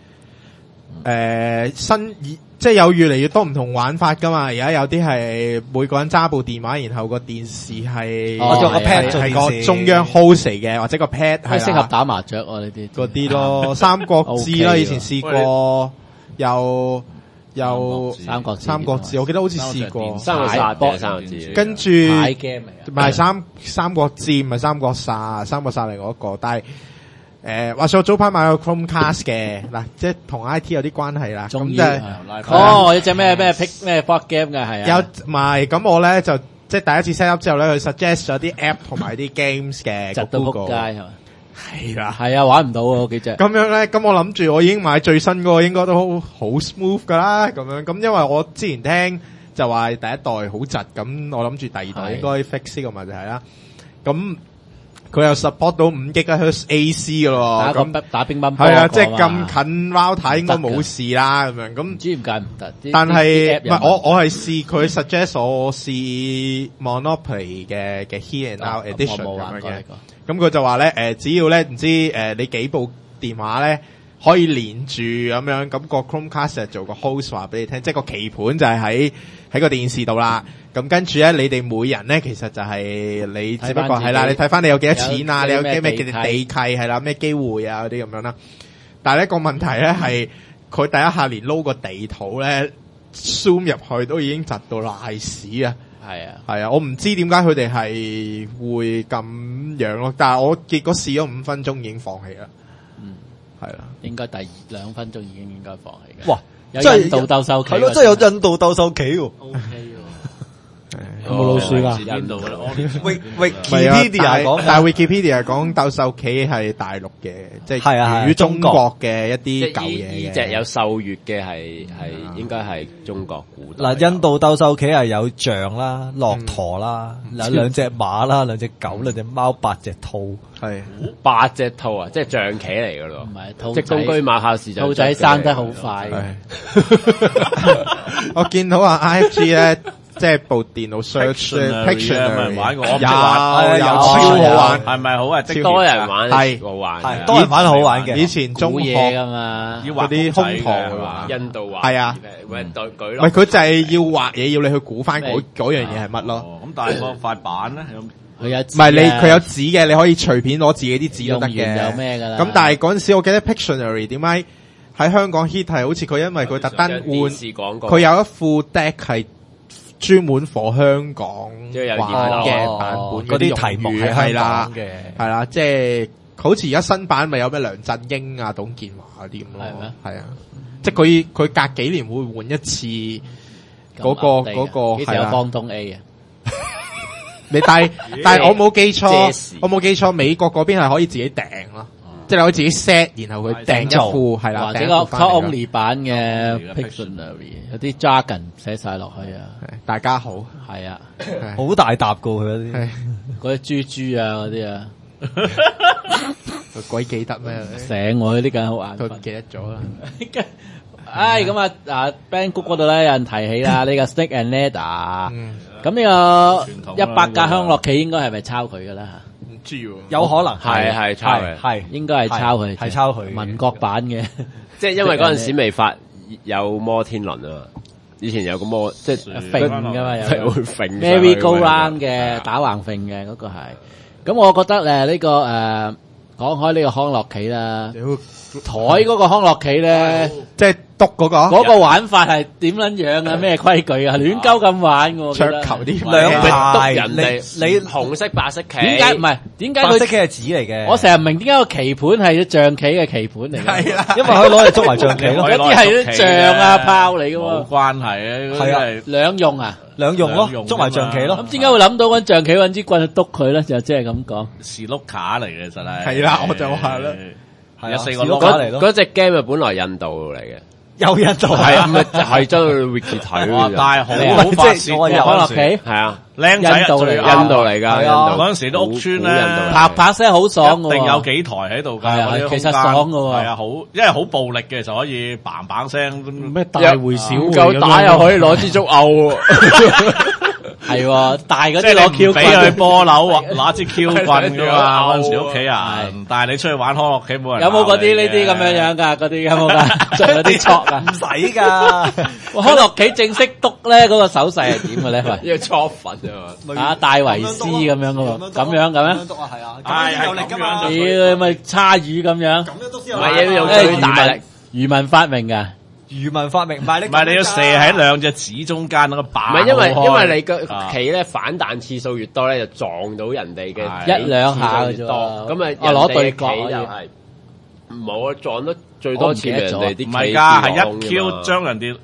Speaker 1: 誒新以即係有越嚟越多唔同玩法噶嘛。而家有啲係每個人揸部電話，然後個電視係
Speaker 2: 哦
Speaker 6: 用個 pad
Speaker 1: 係係
Speaker 6: 做電視
Speaker 1: 個中央 host 嚟嘅，或者個 pad 係
Speaker 2: 係適合
Speaker 1: 啦
Speaker 2: 打麻雀喎呢啲。
Speaker 1: 嗰啲咯。三國志
Speaker 2: OK
Speaker 1: 啦，
Speaker 2: 喎
Speaker 1: 以前試過，又又
Speaker 2: 三國志
Speaker 1: 三國志，我記得好似試過。
Speaker 3: 三個殺定係三個字，
Speaker 1: 跟住
Speaker 2: 牌 game 嚟
Speaker 1: 唔係三三國志，唔係三國殺，三國殺嚟嗰個。但係誒，話說我早排買個 Chromecast 嘅，嗱，即係同 I T 有啲關係啦。咁
Speaker 2: 終於
Speaker 1: 即係
Speaker 2: 哦，有隻咩咩 pick 咩 board game 嘅係
Speaker 1: 有
Speaker 2: 啊。
Speaker 1: 唔係咁我咧就即係第一次 set up 之後咧，佢 suggest 咗啲 app 同埋啲 games 嘅
Speaker 2: 窒到
Speaker 1: 個
Speaker 2: 仆街
Speaker 1: Google。
Speaker 2: 係嘛？
Speaker 1: 係啦，
Speaker 2: 係啊，玩唔到啊幾隻。
Speaker 1: 咁樣咧，咁我諗住我已經買最新嗰個，應該都好好 smooth 噶啦。咁樣咁，因為我之前聽就話第一代好窒，咁我諗住第二代應該 fix 呢個問題啦。咁佢又 support 到五 gigahertz A C 噶咯，
Speaker 2: 打個
Speaker 1: 咁
Speaker 2: 打乒乓波
Speaker 1: 係啊，即係
Speaker 2: 嗰個嘛
Speaker 1: 咁近 router 應該冇事啦。咁樣咁
Speaker 2: 唔。知點解唔得。啲
Speaker 1: 但係
Speaker 2: 啲 app
Speaker 1: 唔係我
Speaker 2: 有問題
Speaker 1: 我係試佢 suggest 我試 Monopoly 嘅嘅 Here and Now
Speaker 2: 哦咁
Speaker 1: Edition
Speaker 2: 我冇玩
Speaker 1: 咁樣嘅
Speaker 2: 過呢個。
Speaker 1: 咁佢就話咧，誒，只要咧唔知誒你幾部電話咧可以連住咁樣，咁個 Chromecast 就做個 host 話俾你聽，即係個棋盤就係喺喺個電視度啦。咁跟住咧，你哋每人咧其實就係你只不過係啦，你睇翻你有幾多錢啊，你有幾咩叫地契係啦，咩機會啊嗰啲咁樣啦。但係咧個問題咧係佢第一下連撈個地圖咧 zoom 入去都已經窒到賴屎啊！
Speaker 2: 係啊，
Speaker 1: 係啊，我唔知點解佢哋係會咁樣咯，但係我結果試咗五分鐘已經放棄啦。
Speaker 2: 嗯，
Speaker 1: 係啦，
Speaker 2: 應該第二兩分鐘已經應該放棄嘅。
Speaker 6: 哇！
Speaker 2: 有
Speaker 6: 真係
Speaker 2: 印度鬥獸棋喎，
Speaker 6: 係咯，真係有印度鬥獸棋喎。
Speaker 2: O K 喎。
Speaker 7: 有冇老鼠㗎？
Speaker 5: 印度嘅咯，
Speaker 6: 喂喂
Speaker 1: 唔係啊
Speaker 6: ，Wikipedia 講
Speaker 1: 但係 Wikipedia 講鬥獸棋係大陸嘅，即係
Speaker 6: 係啊係啊
Speaker 1: 源於中國嘅一
Speaker 3: 即
Speaker 1: 啲舊
Speaker 3: 係依依
Speaker 1: 嘢嘅。
Speaker 3: 隻有獸月嘅係係應該係中國古代
Speaker 6: 嗱，印度鬥獸棋係有象啦、駱駝啦、有兩隻馬啦、兩隻狗、兩隻貓、八隻兔。
Speaker 1: 係
Speaker 3: 八隻兔啊，即係象棋嚟噶咯
Speaker 2: 唔，係兔
Speaker 3: 即係公居馬考試就
Speaker 2: 兔仔生得好快。
Speaker 1: 係我見到啊 I F G 咧，即係部電腦 search
Speaker 5: Pictionary 咪玩過，我唔識
Speaker 1: 有
Speaker 5: 玩，
Speaker 1: 有
Speaker 6: 有
Speaker 1: 超好玩。
Speaker 5: 係咪好啊？即
Speaker 3: 多人玩
Speaker 1: 係
Speaker 3: 好玩
Speaker 6: 係
Speaker 3: 嘅
Speaker 6: 多人玩好玩嘅。
Speaker 1: 以前中
Speaker 2: 古嘢
Speaker 1: 學
Speaker 2: 噶嘛，
Speaker 5: 要畫
Speaker 1: 嗰啲
Speaker 5: 公仔嘅
Speaker 1: 空堂
Speaker 5: 係嘛？
Speaker 3: 印度畫
Speaker 1: 係啊，
Speaker 3: 喂對舉
Speaker 1: 唔係
Speaker 3: 咯，
Speaker 1: 佢就係要畫嘢，要你去估翻嗰
Speaker 2: 咩
Speaker 1: 嗰樣嘢係乜咯。
Speaker 5: 哦，咁但係個塊板咧，有
Speaker 2: 佢有
Speaker 1: 唔係你佢有紙嘅，你可以隨便攞自己啲紙都得
Speaker 2: 用完
Speaker 1: 嘅。
Speaker 2: 就咩㗎啦
Speaker 1: 咁但係嗰陣時，我記得 Pictionary 點解喺香港 hit 係好似佢因為佢特登換，
Speaker 3: 電視廣告
Speaker 1: 佢有一副 deck 係專門 for 香港
Speaker 3: 即係有
Speaker 1: 玩
Speaker 3: 電
Speaker 1: 嘅版
Speaker 6: 哦
Speaker 1: 本，
Speaker 6: 嗰啲題目係香
Speaker 1: 係啦
Speaker 6: 港嘅。
Speaker 1: 係啦，即係好似而家新版咪有咩梁振英啊、董建華嗰啲咁咯
Speaker 2: 係咩，
Speaker 1: 係啊，即係佢佢隔幾年會換一次嗰個嗰個
Speaker 2: 幾時有
Speaker 1: 係啦。
Speaker 2: 方東 A 啊？
Speaker 1: 你但係但係我冇記錯
Speaker 3: 借時，
Speaker 1: 我冇記錯，美國嗰邊係可以自己訂咯，即係你可以自己 set，然後佢訂一副係啦，訂一
Speaker 2: 或者個
Speaker 1: 副返嚟
Speaker 2: Call
Speaker 1: 咯
Speaker 2: Only 版嘅
Speaker 5: Only 嘅
Speaker 2: Pictionary 有啲 jargon 寫晒落去啊，
Speaker 1: 係大家好，
Speaker 2: 係啊，
Speaker 1: 係
Speaker 6: 好大沓噶佢嗰啲。
Speaker 1: 係
Speaker 2: 嗰啲豬豬啊嗰啲啊，
Speaker 1: 鬼記得咩？
Speaker 2: 醒我呢啲梗好眼瞓。
Speaker 1: 佢記得咗啦。
Speaker 2: 唉，咁啊，啊 Band Group 嗰度咧有人提起啦，呢個 Snake and Ladder，
Speaker 1: 嗯，
Speaker 2: 咁呢個
Speaker 5: 傳統啦
Speaker 2: 一百架香樂棋應該係咪抄佢噶啦？
Speaker 1: 唔知喎。
Speaker 6: 有可能
Speaker 3: 係係抄嘅
Speaker 6: 係
Speaker 2: 應該係抄佢，
Speaker 6: 係抄佢嘅
Speaker 2: 民國版嘅，
Speaker 3: 即係因為嗰陣時未發有摩天輪啊嘛，以前有個摩即係
Speaker 2: 揈噶嘛，有個
Speaker 3: 係會揈上去
Speaker 2: Merry Go
Speaker 3: 㗎嘛
Speaker 2: Round 嘅打橫揈嘅嗰個係。咁我覺得誒呢個誒講開呢個康樂棋啦，台嗰個康樂棋咧。
Speaker 1: 即係篤嗰個
Speaker 2: 嗰個玩法係點撚樣啊？咩規矩啊？亂鳩咁玩喎！
Speaker 1: 桌球啲
Speaker 6: 兩排
Speaker 3: 人哋
Speaker 6: 你你
Speaker 3: 紅色白色棋，
Speaker 2: 點解唔係？點解佢？
Speaker 6: 白色棋係紙嚟嘅。
Speaker 2: 我成日唔明點解個棋盤係象棋嘅棋盤嚟嘅？
Speaker 1: 係啦，
Speaker 6: 因為可以攞嚟捉埋象棋咯
Speaker 5: 可以，
Speaker 2: 嗰啲係啲象啊炮嚟嘅
Speaker 5: 冇
Speaker 2: 喎，
Speaker 5: 關係啊，
Speaker 6: 係啊
Speaker 5: 係
Speaker 2: 兩用啊！
Speaker 6: 兩用咯
Speaker 5: 兩用，
Speaker 6: 捉埋象棋咯
Speaker 2: 咁。點解會諗到揾象棋揾支棍去篤佢咧？就即係咁講。
Speaker 5: 士碌卡嚟嘅，實係
Speaker 1: 係啦我就話啦，
Speaker 6: 係啊
Speaker 5: 有四個
Speaker 6: 士碌
Speaker 5: 碌
Speaker 3: 嗰
Speaker 6: 卡嚟咯
Speaker 3: 嗰隻 game 啊，本來印度嚟嘅，
Speaker 6: 有印度
Speaker 3: 係啊，咪係將佢 wiki 睇
Speaker 5: 哇！
Speaker 3: 嘅
Speaker 5: 但係好
Speaker 2: 咩啊
Speaker 5: 好發泄
Speaker 6: 即係我有
Speaker 2: 康樂棋
Speaker 3: 係啊，
Speaker 5: 僆仔
Speaker 2: 印度嚟
Speaker 5: 最
Speaker 3: 印
Speaker 5: 啱
Speaker 3: 度嚟㗎，
Speaker 6: 係啊
Speaker 3: 印度
Speaker 5: 嗰陣時啲屋村咧
Speaker 3: 古印度嚟
Speaker 2: 啪啪聲好爽嘅喎，
Speaker 5: 一定有幾台喺度㗎，
Speaker 2: 係啊
Speaker 5: 嗰啲空間
Speaker 2: 其實爽㗎喎
Speaker 5: 係啊，好，因為好暴力嘅就可以嘭嘭聲咁。
Speaker 7: 咩大回小
Speaker 3: 唔
Speaker 7: 回
Speaker 3: 夠打又可以攞支竹鈎喎，
Speaker 2: 係喎，大嗰
Speaker 5: 即
Speaker 2: 啲攞
Speaker 5: 係你
Speaker 2: Q
Speaker 5: 唔俾佢
Speaker 2: 棍。
Speaker 5: 波樓或拿支 Q 棍㗎嘛，嗰陣時屋企
Speaker 2: 係
Speaker 5: 人，但係你出去玩康樂棋冇人
Speaker 2: 有冇嗰啲
Speaker 5: 鬧你嘅
Speaker 2: 呢啲咁樣樣㗎？嗰啲有冇㗎？着嗰啲戳啊
Speaker 6: 唔！使噶，
Speaker 2: 康樂棋正式篤咧，嗰個手勢係點嘅咧？喂，
Speaker 3: 要搓粉啊嘛，
Speaker 2: 啊，戴維斯咁樣嘅喎，咁樣嘅咩？
Speaker 6: 督啊，係啊，
Speaker 5: 係
Speaker 6: 咁樣有力噶嘛，
Speaker 5: 係
Speaker 2: 屌，咪叉魚咁樣，
Speaker 6: 咁樣都先有
Speaker 3: 唔係要用
Speaker 2: 誒
Speaker 3: 最大力，
Speaker 2: 漁民發明㗎。
Speaker 6: 漁民發明，唔係你
Speaker 5: 唔係你要射喺兩隻指中間嗰個
Speaker 3: 唔
Speaker 5: 把，
Speaker 3: 係因為
Speaker 5: 開
Speaker 3: 因為你個
Speaker 5: 啊
Speaker 3: 棋咧反彈次數越多咧，就撞到人哋嘅
Speaker 5: 係
Speaker 2: 一兩下嘅啫喎
Speaker 3: 次數越多咁啊
Speaker 2: 哦攞對
Speaker 3: 人哋嘅
Speaker 2: 角
Speaker 3: 棋就係唔好撞得最多次咪人哋啲
Speaker 5: 唔係
Speaker 3: 棋
Speaker 5: 㗎，係一
Speaker 3: 自動㗎
Speaker 5: Q
Speaker 3: 嘛
Speaker 5: 將人哋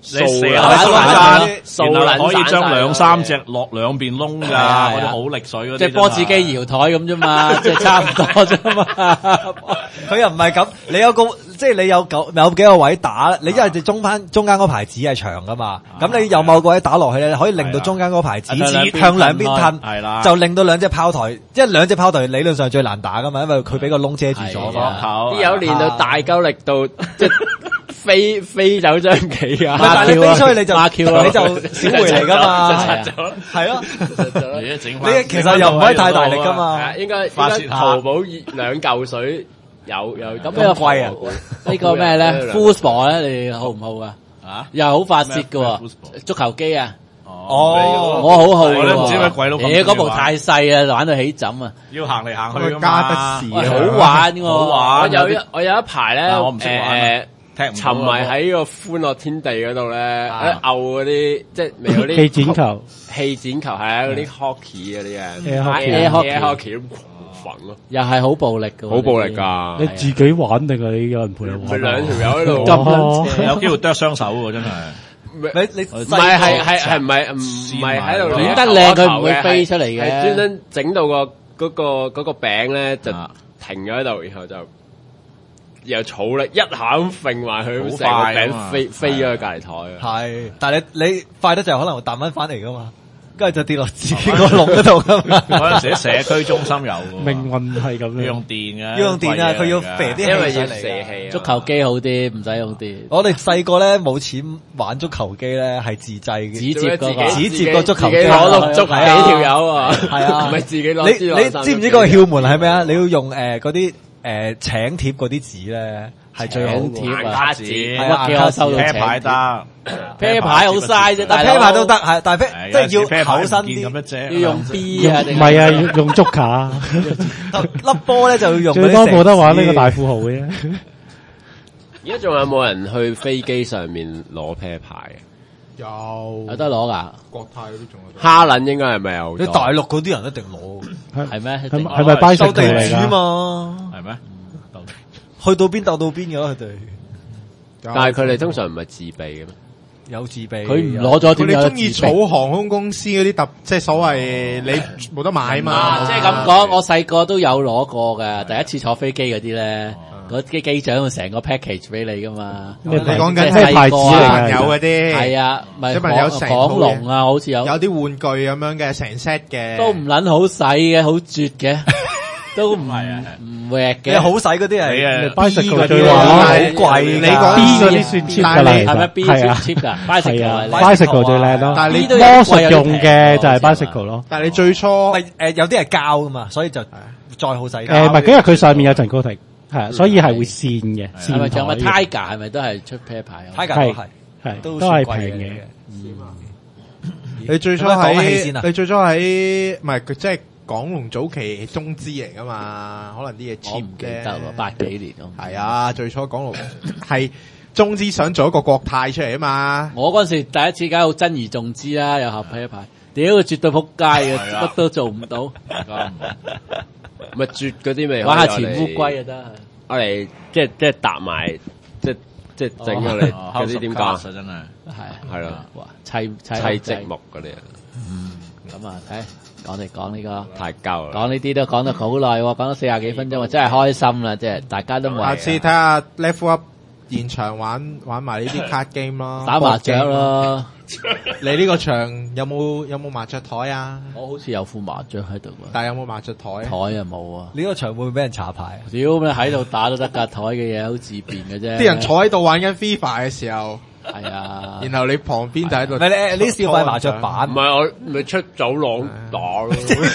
Speaker 5: 你射
Speaker 3: 撚
Speaker 5: 下
Speaker 3: 散
Speaker 5: 散，然後可以將兩三隻落兩邊窿㗎，嗰啲好力水嗰啲。
Speaker 2: 即係波子機搖台咁啫嘛，即係差唔多啫嘛。
Speaker 6: 佢又唔係咁，你有個即係你有九有幾個位打，你因為你中間中間嗰排子係長噶嘛，咁你有某個位打落去咧，可以令到中間嗰排子向兩邊褪，
Speaker 5: 係啦，
Speaker 6: 就令到兩隻炮台，因為兩隻炮台理論上最難打噶嘛，因為佢俾個窿遮住咗嘛。
Speaker 3: 啲友練到大鳩力到即係飛飛走張棋啊！
Speaker 6: 但係你飛出去你就
Speaker 2: 馬 Q 咯
Speaker 6: 你就小回嚟噶嘛，係咯。
Speaker 5: 你
Speaker 6: 其實又唔可以太大力噶嘛，
Speaker 3: 應該應該淘寶兩嚿水有有
Speaker 2: 咁呢個
Speaker 6: 貴啊？
Speaker 2: 呢個咩咧 ？Foosball 咧，你好唔好啊？
Speaker 5: 啊，
Speaker 2: 又好發泄嘅喎，足球機啊！
Speaker 6: 哦，
Speaker 2: 我好好
Speaker 5: 我都唔知咩鬼佬咁
Speaker 2: 誒，嗰部太細啊，玩到起枕啊！
Speaker 5: 要行嚟行去㗎嘛，
Speaker 1: 加得士
Speaker 2: 喂，好玩喎，
Speaker 5: 好玩
Speaker 3: 我有一我有一排咧，
Speaker 5: 我唔識玩
Speaker 3: 誒
Speaker 5: 踢唔到
Speaker 3: 沉迷喺個歡樂天地嗰度咧，喺漚嗰啲即係未嗰啲
Speaker 4: 氣剪球，
Speaker 3: 氣剪球係啊，嗰啲 hockey 嗰啲啊
Speaker 4: Air hockey
Speaker 3: air
Speaker 2: Air
Speaker 3: hockey 咁狂焚咯，
Speaker 2: 又係好暴力嘅喎，
Speaker 3: 好暴力㗎。
Speaker 4: 你自己玩定係你有人陪你玩？
Speaker 3: 咪兩條友喺度
Speaker 4: 咁撚邪
Speaker 5: 有機會剁雙手喎，真係。
Speaker 6: 你你
Speaker 3: 唔係係係係唔係唔唔係喺度
Speaker 2: 練得靚佢唔會飛出嚟嘅
Speaker 3: 係專登整到個嗰個嗰個餅咧就停咗喺度，然後就又儲力一下咁揈埋佢，成個餅飛飛咗去隔離台啊！
Speaker 6: 係，但係你你快得就可能會彈翻翻嚟噶嘛，跟住就跌落自己個籠嗰度噶嘛。
Speaker 5: 嗰陣時喺社區中心有喎，
Speaker 4: 命運係咁樣。
Speaker 5: 要用電嘅，
Speaker 6: 要用電啊！佢要肥啲氣
Speaker 3: 因為要
Speaker 6: 上嚟㗎
Speaker 3: 射氣啊，
Speaker 2: 足球機好啲，唔使用電。
Speaker 6: 我哋細個咧冇錢玩足球機咧，係自製嘅，
Speaker 2: 指接嗰個
Speaker 6: 指接個足球機
Speaker 3: 自己攞六足幾
Speaker 6: 係啊
Speaker 3: 條友啊，
Speaker 6: 係啊，
Speaker 3: 唔係自己攞
Speaker 6: 你你知唔知嗰個竅門係咩啊？你要用誒嗰啲誒請貼嗰啲紙咧，係最好
Speaker 2: 請貼
Speaker 3: 硬
Speaker 2: 啊
Speaker 3: 卡紙，
Speaker 6: 係啊
Speaker 2: 屈幾我收到
Speaker 5: 啤
Speaker 2: 請
Speaker 5: 牌得，
Speaker 2: 啤牌好嘥啫，
Speaker 6: 但
Speaker 2: 大佬
Speaker 6: 啤牌都得，係但係啤
Speaker 5: 係
Speaker 6: 即係要
Speaker 5: 啤牌
Speaker 6: 厚身
Speaker 5: 唔見咁
Speaker 6: 啲，
Speaker 5: 一隻，
Speaker 2: 要用 B 啊，定
Speaker 4: 唔係啊，要用足卡，
Speaker 6: 粒波咧就要用
Speaker 4: 最多冇得玩呢個大
Speaker 6: 副。
Speaker 4: 富豪嘅啫。
Speaker 3: 而家仲有冇人去飛機上面攞啤牌嘅？
Speaker 1: 有
Speaker 2: 有得攞噶？
Speaker 1: 國泰嗰啲仲有得。
Speaker 3: 哈撚應該係咪有？
Speaker 6: 你大陸嗰啲人一定攞，
Speaker 2: 係咩？
Speaker 4: 係咪係咪 bicycle
Speaker 6: 鬥地
Speaker 4: 嚟
Speaker 6: 主
Speaker 4: 㗎？
Speaker 6: 嘛，
Speaker 5: 係咩？
Speaker 6: 去到邊鬥到邊嘅咯，佢哋
Speaker 3: 但係佢哋通常唔係自備嘅咩？
Speaker 6: 有自備，
Speaker 2: 佢唔攞咗
Speaker 1: 佢
Speaker 2: 點有
Speaker 1: 哋中意
Speaker 2: 自備
Speaker 1: 儲航空公司嗰啲特，即係所謂你冇得買嘛。
Speaker 2: 啊，即係咁講，我細個都有攞過嘅。第一次坐飛機嗰啲咧，嗰啲機長會成個 package 俾你噶嘛。
Speaker 1: 你講緊
Speaker 2: 即係
Speaker 1: 咩
Speaker 4: 牌子嚟㗎
Speaker 1: 小朋友嗰啲？
Speaker 2: 係啊，咪
Speaker 1: 小朋友成套
Speaker 2: 港龍啊，好似有
Speaker 1: 有啲玩具咁樣嘅成 set 嘅，
Speaker 2: 都唔撚好使嘅，好絕嘅，都唔
Speaker 5: 係啊
Speaker 2: 唔劃
Speaker 6: 你
Speaker 2: 嘅。
Speaker 6: 好使嗰啲
Speaker 5: 你
Speaker 6: 係
Speaker 5: 啊
Speaker 4: bicycle 最
Speaker 6: 啲
Speaker 4: 話
Speaker 6: 好
Speaker 1: 係
Speaker 6: 貴，
Speaker 1: 你講
Speaker 4: B 嗰啲算 cheap 㗎啦，其
Speaker 2: 係咪
Speaker 4: 實
Speaker 2: B
Speaker 4: 係啊
Speaker 2: cheap 噶
Speaker 4: 係
Speaker 2: ？bicycle
Speaker 4: 啊
Speaker 2: 係
Speaker 4: ，bicycle 最靚咯。
Speaker 1: 但係你
Speaker 2: 呢都
Speaker 4: 魔
Speaker 2: 有
Speaker 4: 術用嘅就係
Speaker 2: 貴有啲平
Speaker 4: bicycle 咯。
Speaker 1: 但係你最初
Speaker 6: 咪誒有啲係膠噶嘛，所以就再好使。
Speaker 4: 誒唔係，因為佢上面有層高停，係啊，所以係會線嘅，
Speaker 2: 係咪仲有咪
Speaker 4: 線台
Speaker 2: Tiger 係咪都係出 pair 牌啊？
Speaker 6: Tiger
Speaker 4: 係
Speaker 6: 都係
Speaker 4: 係
Speaker 6: 都
Speaker 4: 都係
Speaker 6: 算貴
Speaker 4: 平嘅。
Speaker 1: 你最初
Speaker 6: 有冇講起先啊
Speaker 1: 喺你最初喺唔係佢即係港龍早期中資嚟噶嘛？可能啲嘢
Speaker 2: 我
Speaker 1: cheap
Speaker 2: 唔記
Speaker 1: 嘅
Speaker 2: 得喎，八幾年咯。
Speaker 1: 係啊，最初港龍係中資想做一個國泰出嚟啊嘛。
Speaker 2: 我嗰陣時第一次梗係好珍而重之啦，有合批一排，屌佢絕對撲街嘅，
Speaker 5: 係啊
Speaker 2: 乜都做唔到，
Speaker 3: 咪絕嗰啲咪
Speaker 2: 玩下潛烏龜啊得。
Speaker 3: 我哋即係即係搭埋，即係即係整咗你嗰啲點講啊？
Speaker 5: 真係
Speaker 2: 係
Speaker 3: 係咯，
Speaker 2: 哇砌砌
Speaker 3: 砌
Speaker 2: 砌
Speaker 3: 積木嗰啲啊，
Speaker 2: 咁啊，睇講嚟講呢個。
Speaker 3: 太鳩啦！
Speaker 2: 講呢啲都講得好耐喎，講咗四十幾分鐘喎，真係開心啦！即係大家都冇
Speaker 1: 下次睇下 Level Up 現場玩玩埋呢啲 card game 咯，
Speaker 2: 打麻雀咯。
Speaker 1: 你呢個場有冇有冇麻雀台啊？
Speaker 2: 我好似有副麻雀喺度喎，
Speaker 1: 但係有冇麻雀台啊？
Speaker 2: 台啊冇啊！
Speaker 6: 呢個場會唔會俾人查牌？
Speaker 2: 屌你喺度打都得㗎，台嘅嘢好自便嘅啫。
Speaker 1: 啲人坐喺度玩緊 FIFA 嘅時候，
Speaker 2: 係啊，
Speaker 1: 然後你旁邊就喺度
Speaker 6: 唔係你呢小塊麻雀板
Speaker 3: 唔，係我咪出走廊打咯，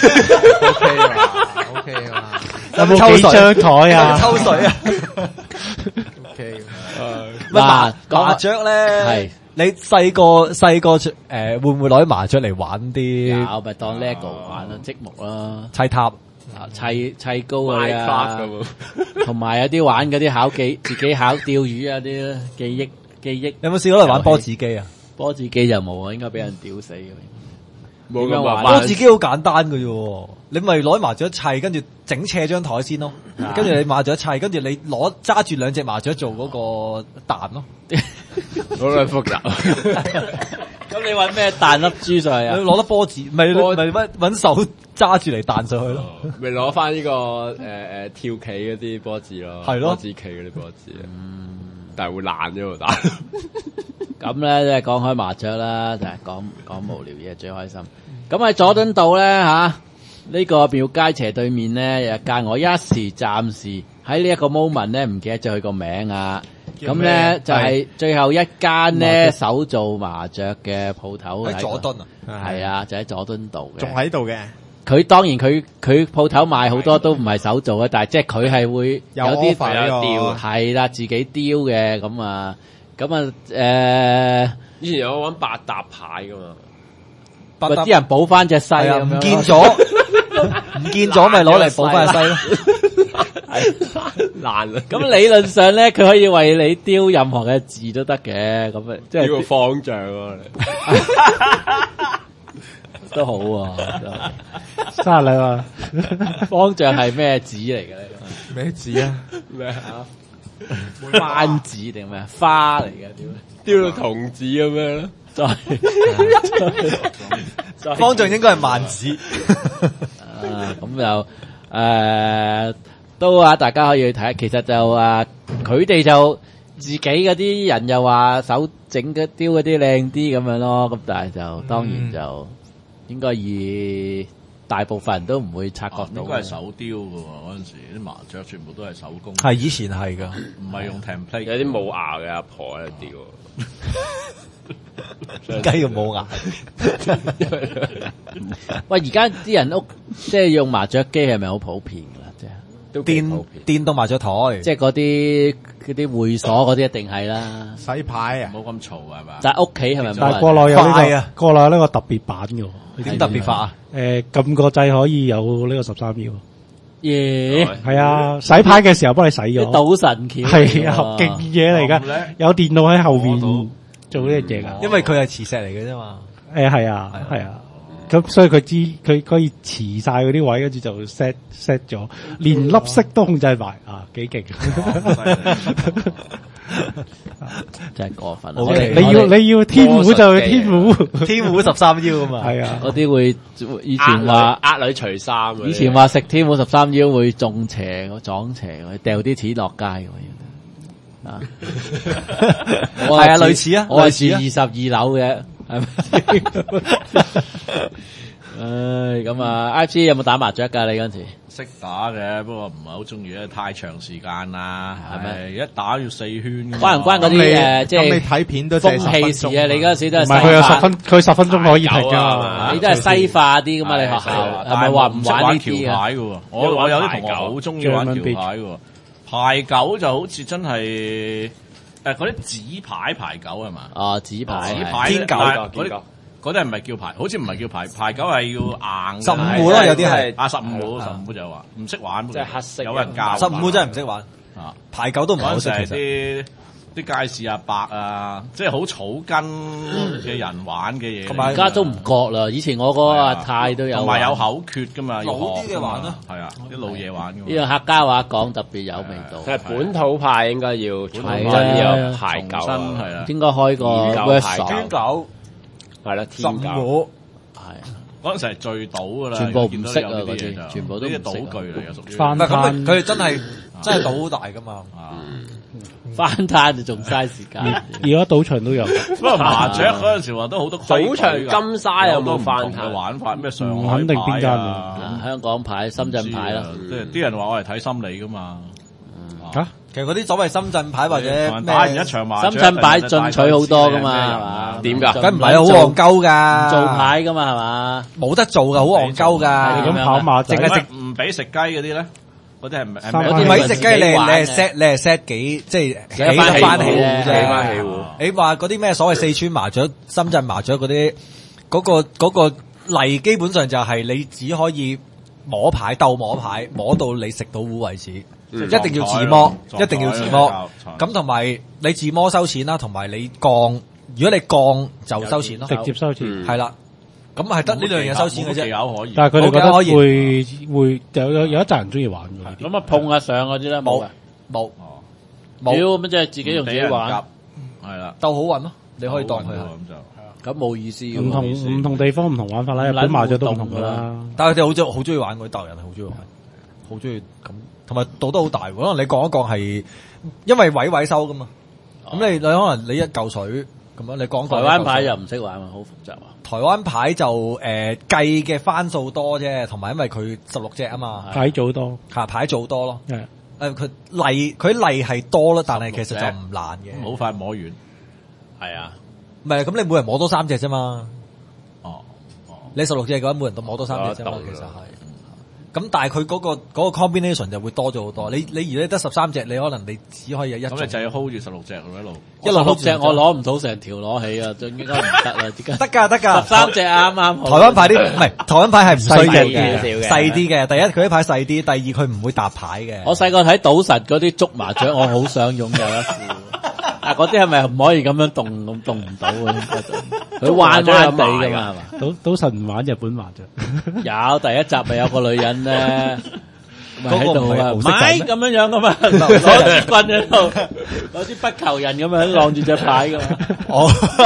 Speaker 1: ，OK 嘛，OK 嘛
Speaker 4: 有冇幾張台啊？
Speaker 6: 抽水啊！
Speaker 1: ，OK。
Speaker 2: 嗱講
Speaker 6: 麻雀咧
Speaker 2: 係，
Speaker 6: 你細個細個誒會唔會攞啲麻雀嚟玩啲
Speaker 2: 有咪當 LEGO 玩咯，積木啦，
Speaker 6: 砌塔？
Speaker 2: 啊砌砌高佢
Speaker 3: Minecraft
Speaker 2: 啊
Speaker 3: 咁，喎
Speaker 2: 同埋有啲玩嗰啲考記自己考釣魚啊啲記憶記憶
Speaker 6: 有冇試過攞嚟玩波子機啊？
Speaker 2: 波子機就冇啊，應該俾人屌死嘅。
Speaker 3: 冇咁
Speaker 2: 點樣玩
Speaker 6: 波
Speaker 3: 麻煩。
Speaker 6: 子機好簡單嘅啫，你咪攞麻雀砌，跟住整斜張台先咯，跟住你麻雀砌，跟住你攞揸住兩隻麻雀做嗰個彈咯，
Speaker 3: 好鬼複雜。
Speaker 2: 咁你揾咩彈粒珠上去啊？
Speaker 6: 你攞得波子，咪咪乜揾手揸住嚟彈上去咯。
Speaker 3: 咪攞翻呢個誒誒跳棋嗰啲波子咯，
Speaker 6: 係咯
Speaker 3: 波子棋嗰啲波子，嗯，但係會爛咗喎打。
Speaker 2: 咁咧，即係講開麻雀啦，就係講講無聊嘢最開心。咁喺佐敦道咧吓，呢個廟街斜對面咧有一間，我一時暫時喺呢一個 moment 咧唔記得咗佢個名啊。咁咧就係最後一間咧手做麻雀嘅鋪頭
Speaker 6: 喺佐敦啊，
Speaker 2: 係啊，就喺佐敦道嘅，
Speaker 1: 仲喺度嘅。
Speaker 2: 佢當然佢佢鋪頭賣好多都唔係手做嘅，但係即係佢係會有啲雕，係啦，自己雕嘅咁啊，咁啊誒，
Speaker 3: 以前有玩八搭牌噶嘛，
Speaker 2: 八搭啲人補翻隻西咁樣，
Speaker 6: 唔見咗，唔見咗咪攞嚟補翻隻西咯。
Speaker 3: 爛啦！
Speaker 2: 咁理論上咧，佢可以為你雕任何嘅字都得嘅，咁啊，即係
Speaker 3: 個方丈啊，
Speaker 2: 都好喎。
Speaker 7: 三十兩啊！
Speaker 2: 方丈係咩字嚟嘅咧？
Speaker 1: 咩字啊？
Speaker 3: 咩啊？
Speaker 2: 番字定咩？花嚟嘅點？
Speaker 3: 雕到童子咁樣咯。
Speaker 2: 再
Speaker 6: 方丈應該係萬字。
Speaker 2: 啊，咁就誒。都啊，大家可以去睇。其實就啊，佢哋就自己嗰啲人又話手整嘅雕嗰啲靚啲咁樣咯。咁但係就當然就應該以大部分人都唔會察覺到。
Speaker 5: 應該係手雕嘅喎，嗰陣時啲麻雀全部都係手工。
Speaker 6: 係以前係㗎，
Speaker 5: 唔係用 template。
Speaker 3: 有啲冇牙嘅阿婆喺度雕。
Speaker 6: 雞要冇牙。
Speaker 2: 喂，而家啲人屋即係用麻雀機係咪好普遍㗎啦？即係。
Speaker 6: 電電動麻雀台，
Speaker 2: 即係嗰啲嗰啲會所嗰啲一定係啦，
Speaker 1: 洗牌啊，
Speaker 5: 冇咁嘈係嘛？
Speaker 2: 但係屋企係咪？
Speaker 7: 但係國內有呢個，國內有呢個特別版嘅，
Speaker 6: 點特別法啊？
Speaker 7: 誒，撳個掣可以有呢個十三秒。
Speaker 2: 耶，
Speaker 7: 係啊，洗牌嘅時候幫你洗咗，
Speaker 2: 賭神橋
Speaker 7: 係啊，勁嘢嚟噶，有電腦喺後邊做呢樣嘢噶，
Speaker 6: 因為佢係磁石嚟嘅啫嘛。
Speaker 7: 誒，係啊，係啊。咁所以佢知佢可以遲晒嗰啲位，跟住就 set set 咗，連粒色都控制埋啊，幾勁！
Speaker 2: 真係過分。
Speaker 7: Okay, 你要你要天虎就去天虎，
Speaker 6: 天虎十三腰啊嘛。係
Speaker 7: 啊，
Speaker 2: 嗰啲會以前話
Speaker 3: 呃女除衫，
Speaker 2: 以前話食天虎十三腰會中邪，撞邪，掉啲錢落街嘅。啊，
Speaker 6: 係啊，類似啊，
Speaker 2: 我係住二十二樓嘅。係咪？唉，咁啊 ，I P 有冇打麻雀噶？你嗰陣時
Speaker 5: 識打嘅，不過唔係好中意咧，太長時間啦，係咪？一打要四圈。
Speaker 2: 關唔關嗰啲誒？即係
Speaker 1: 你睇片都
Speaker 2: 風氣事啊！你嗰陣時都係
Speaker 7: 唔係佢有十分，佢十分鐘可以停噶。
Speaker 2: 你都係西化啲噶嘛？你學校係咪話唔玩呢啲
Speaker 5: 橋牌嘅？我我有啲同學好中意玩橋牌嘅，牌九就好似真係。誒，嗰啲紙牌牌九係嘛？
Speaker 2: 哦，紙牌，
Speaker 5: 紙牌
Speaker 6: 天九
Speaker 5: 嗰啲嗰啲係唔係叫牌？好似唔係叫牌，牌九係要硬。
Speaker 6: 十五號咯，有啲係
Speaker 5: 啊，十五號，十五號就話唔識玩。
Speaker 3: 即係黑色，
Speaker 5: 有人教。
Speaker 6: 十五號真係唔識玩
Speaker 5: 啊！
Speaker 6: 牌九都唔係好識。
Speaker 5: 其實啲啲街市阿伯啊，即係好草根嘅人玩嘅嘢。
Speaker 2: 同埋而家都唔覺啦，以前我個阿太都有。
Speaker 5: 同埋有口訣噶嘛，
Speaker 6: 老啲嘅玩啦。
Speaker 5: 係啊，啲老嘢玩。
Speaker 2: 呢個客家話講特別有味道。
Speaker 3: 係本土派應該要重新有牌九啊，
Speaker 5: 係啦，
Speaker 2: 應該開個 version。
Speaker 6: 天九
Speaker 3: 係啦，
Speaker 6: 十五號
Speaker 2: 係
Speaker 5: 嗰陣時係最賭噶啦，
Speaker 2: 全部唔識啊嗰啲，全部都
Speaker 5: 啲賭具嚟嘅，屬於。
Speaker 7: 翻
Speaker 6: 攤佢哋真係真係賭好大噶嘛。
Speaker 2: 翻攤就仲嘥時間。
Speaker 7: 而家賭場都有。
Speaker 5: 不過麻雀嗰陣時話都好多
Speaker 3: 賭場金沙有冇翻
Speaker 5: 嘅玩法？咩上海
Speaker 7: 肯定邊間
Speaker 5: 啊？
Speaker 2: 香港牌、深圳牌啦。
Speaker 5: 即係啲人話我係睇心理噶嘛。
Speaker 6: 嚇，其實嗰啲所謂深圳牌或者
Speaker 5: 打完一場麻雀，
Speaker 2: 深圳牌進取好多噶嘛，係嘛？
Speaker 3: 點㗎？
Speaker 6: 梗唔係好戇鳩㗎，
Speaker 2: 做牌㗎嘛，係嘛？
Speaker 6: 冇得做㗎，好戇鳩㗎。
Speaker 7: 咁跑馬仔
Speaker 6: 淨係食
Speaker 5: 唔俾食雞嗰啲咧？嗰啲係唔係
Speaker 7: 嗰
Speaker 6: 啲唔係食雞，你你係 set 你係 set 幾即係幾多番起戶啫？
Speaker 3: 幾番起戶？
Speaker 6: 你話嗰啲咩所謂四川麻雀、深圳麻雀嗰啲，嗰個嗰個例基本上就係你只可以摸牌鬥摸牌，摸到你食到糊為止，一定要自摸，一定要自摸。咁同埋你自摸收錢啦，同埋你降，如果你降就收錢咯，
Speaker 7: 直接收錢。
Speaker 6: 係啦。咁係得呢兩樣嘢收錢嘅啫，
Speaker 5: 可以。
Speaker 7: 但係佢哋覺得會會有有有一紮人中意玩嘅。
Speaker 2: 咁啊碰下上嗰啲咧冇嘅，
Speaker 6: 冇
Speaker 2: 冇。屌咁即係自己用自己玩。
Speaker 5: 係啦，
Speaker 6: 鬥好運咯，你可以當佢係。
Speaker 5: 咁就
Speaker 2: 咁冇意思嘅。
Speaker 7: 唔同唔同地方唔同玩法啦，日本麻雀都唔同噶啦。
Speaker 6: 但係佢哋好中好中意玩嗰啲鬥人係好中意玩，好中意咁，同埋賭得好大喎。可能你講一講係因為位位收噶嘛，咁你你可能你一嚿水咁樣，你講
Speaker 2: 台灣牌又唔識玩啊，好複雜啊。
Speaker 6: 台灣牌就誒計嘅番數多啫，同埋因為佢十六隻啊嘛，
Speaker 7: 牌組多，
Speaker 6: 下牌做多咯。
Speaker 7: 係
Speaker 6: 誒佢例佢例係多咯，但係其實就唔難嘅。
Speaker 5: 好快摸完，
Speaker 2: 係啊，
Speaker 6: 唔係咁你每人摸多三隻啫嘛。
Speaker 5: 哦哦，
Speaker 6: 你十六隻嘅話，每人都摸多三隻啫嘛。其實係。咁但係佢嗰個嗰個 combination 就會多咗好多。你你如果你得十三隻，你可能你只可以有一種。
Speaker 5: 咁你就要 hold 住十六隻一路。
Speaker 6: 一路
Speaker 2: 六隻我攞唔到成條攞起啊，就應該唔得啦。
Speaker 6: 得㗎得㗎，
Speaker 2: 十三隻啱啱好。
Speaker 6: 台灣牌啲唔係台灣牌係唔需要
Speaker 2: 細
Speaker 6: 嘅，
Speaker 2: 啲嘅
Speaker 6: 細啲嘅。第一佢啲牌細啲，第二佢唔會搭牌嘅。
Speaker 2: 我細個睇賭神嗰啲捉麻雀，我好想擁有一副。啊，嗰啲係咪唔可以咁樣動咁動唔到嘅？佢彎彎地㗎嘛係嘛？
Speaker 7: 賭賭神唔玩日本麻雀，
Speaker 2: 有第一集咪有個女人咧，咪喺度啊，唔
Speaker 6: 嗰個唔係
Speaker 2: 係咁樣樣噶嘛，攞支棍喺度，攞支不求人咁樣晾住隻牌噶嘛。
Speaker 6: 哦，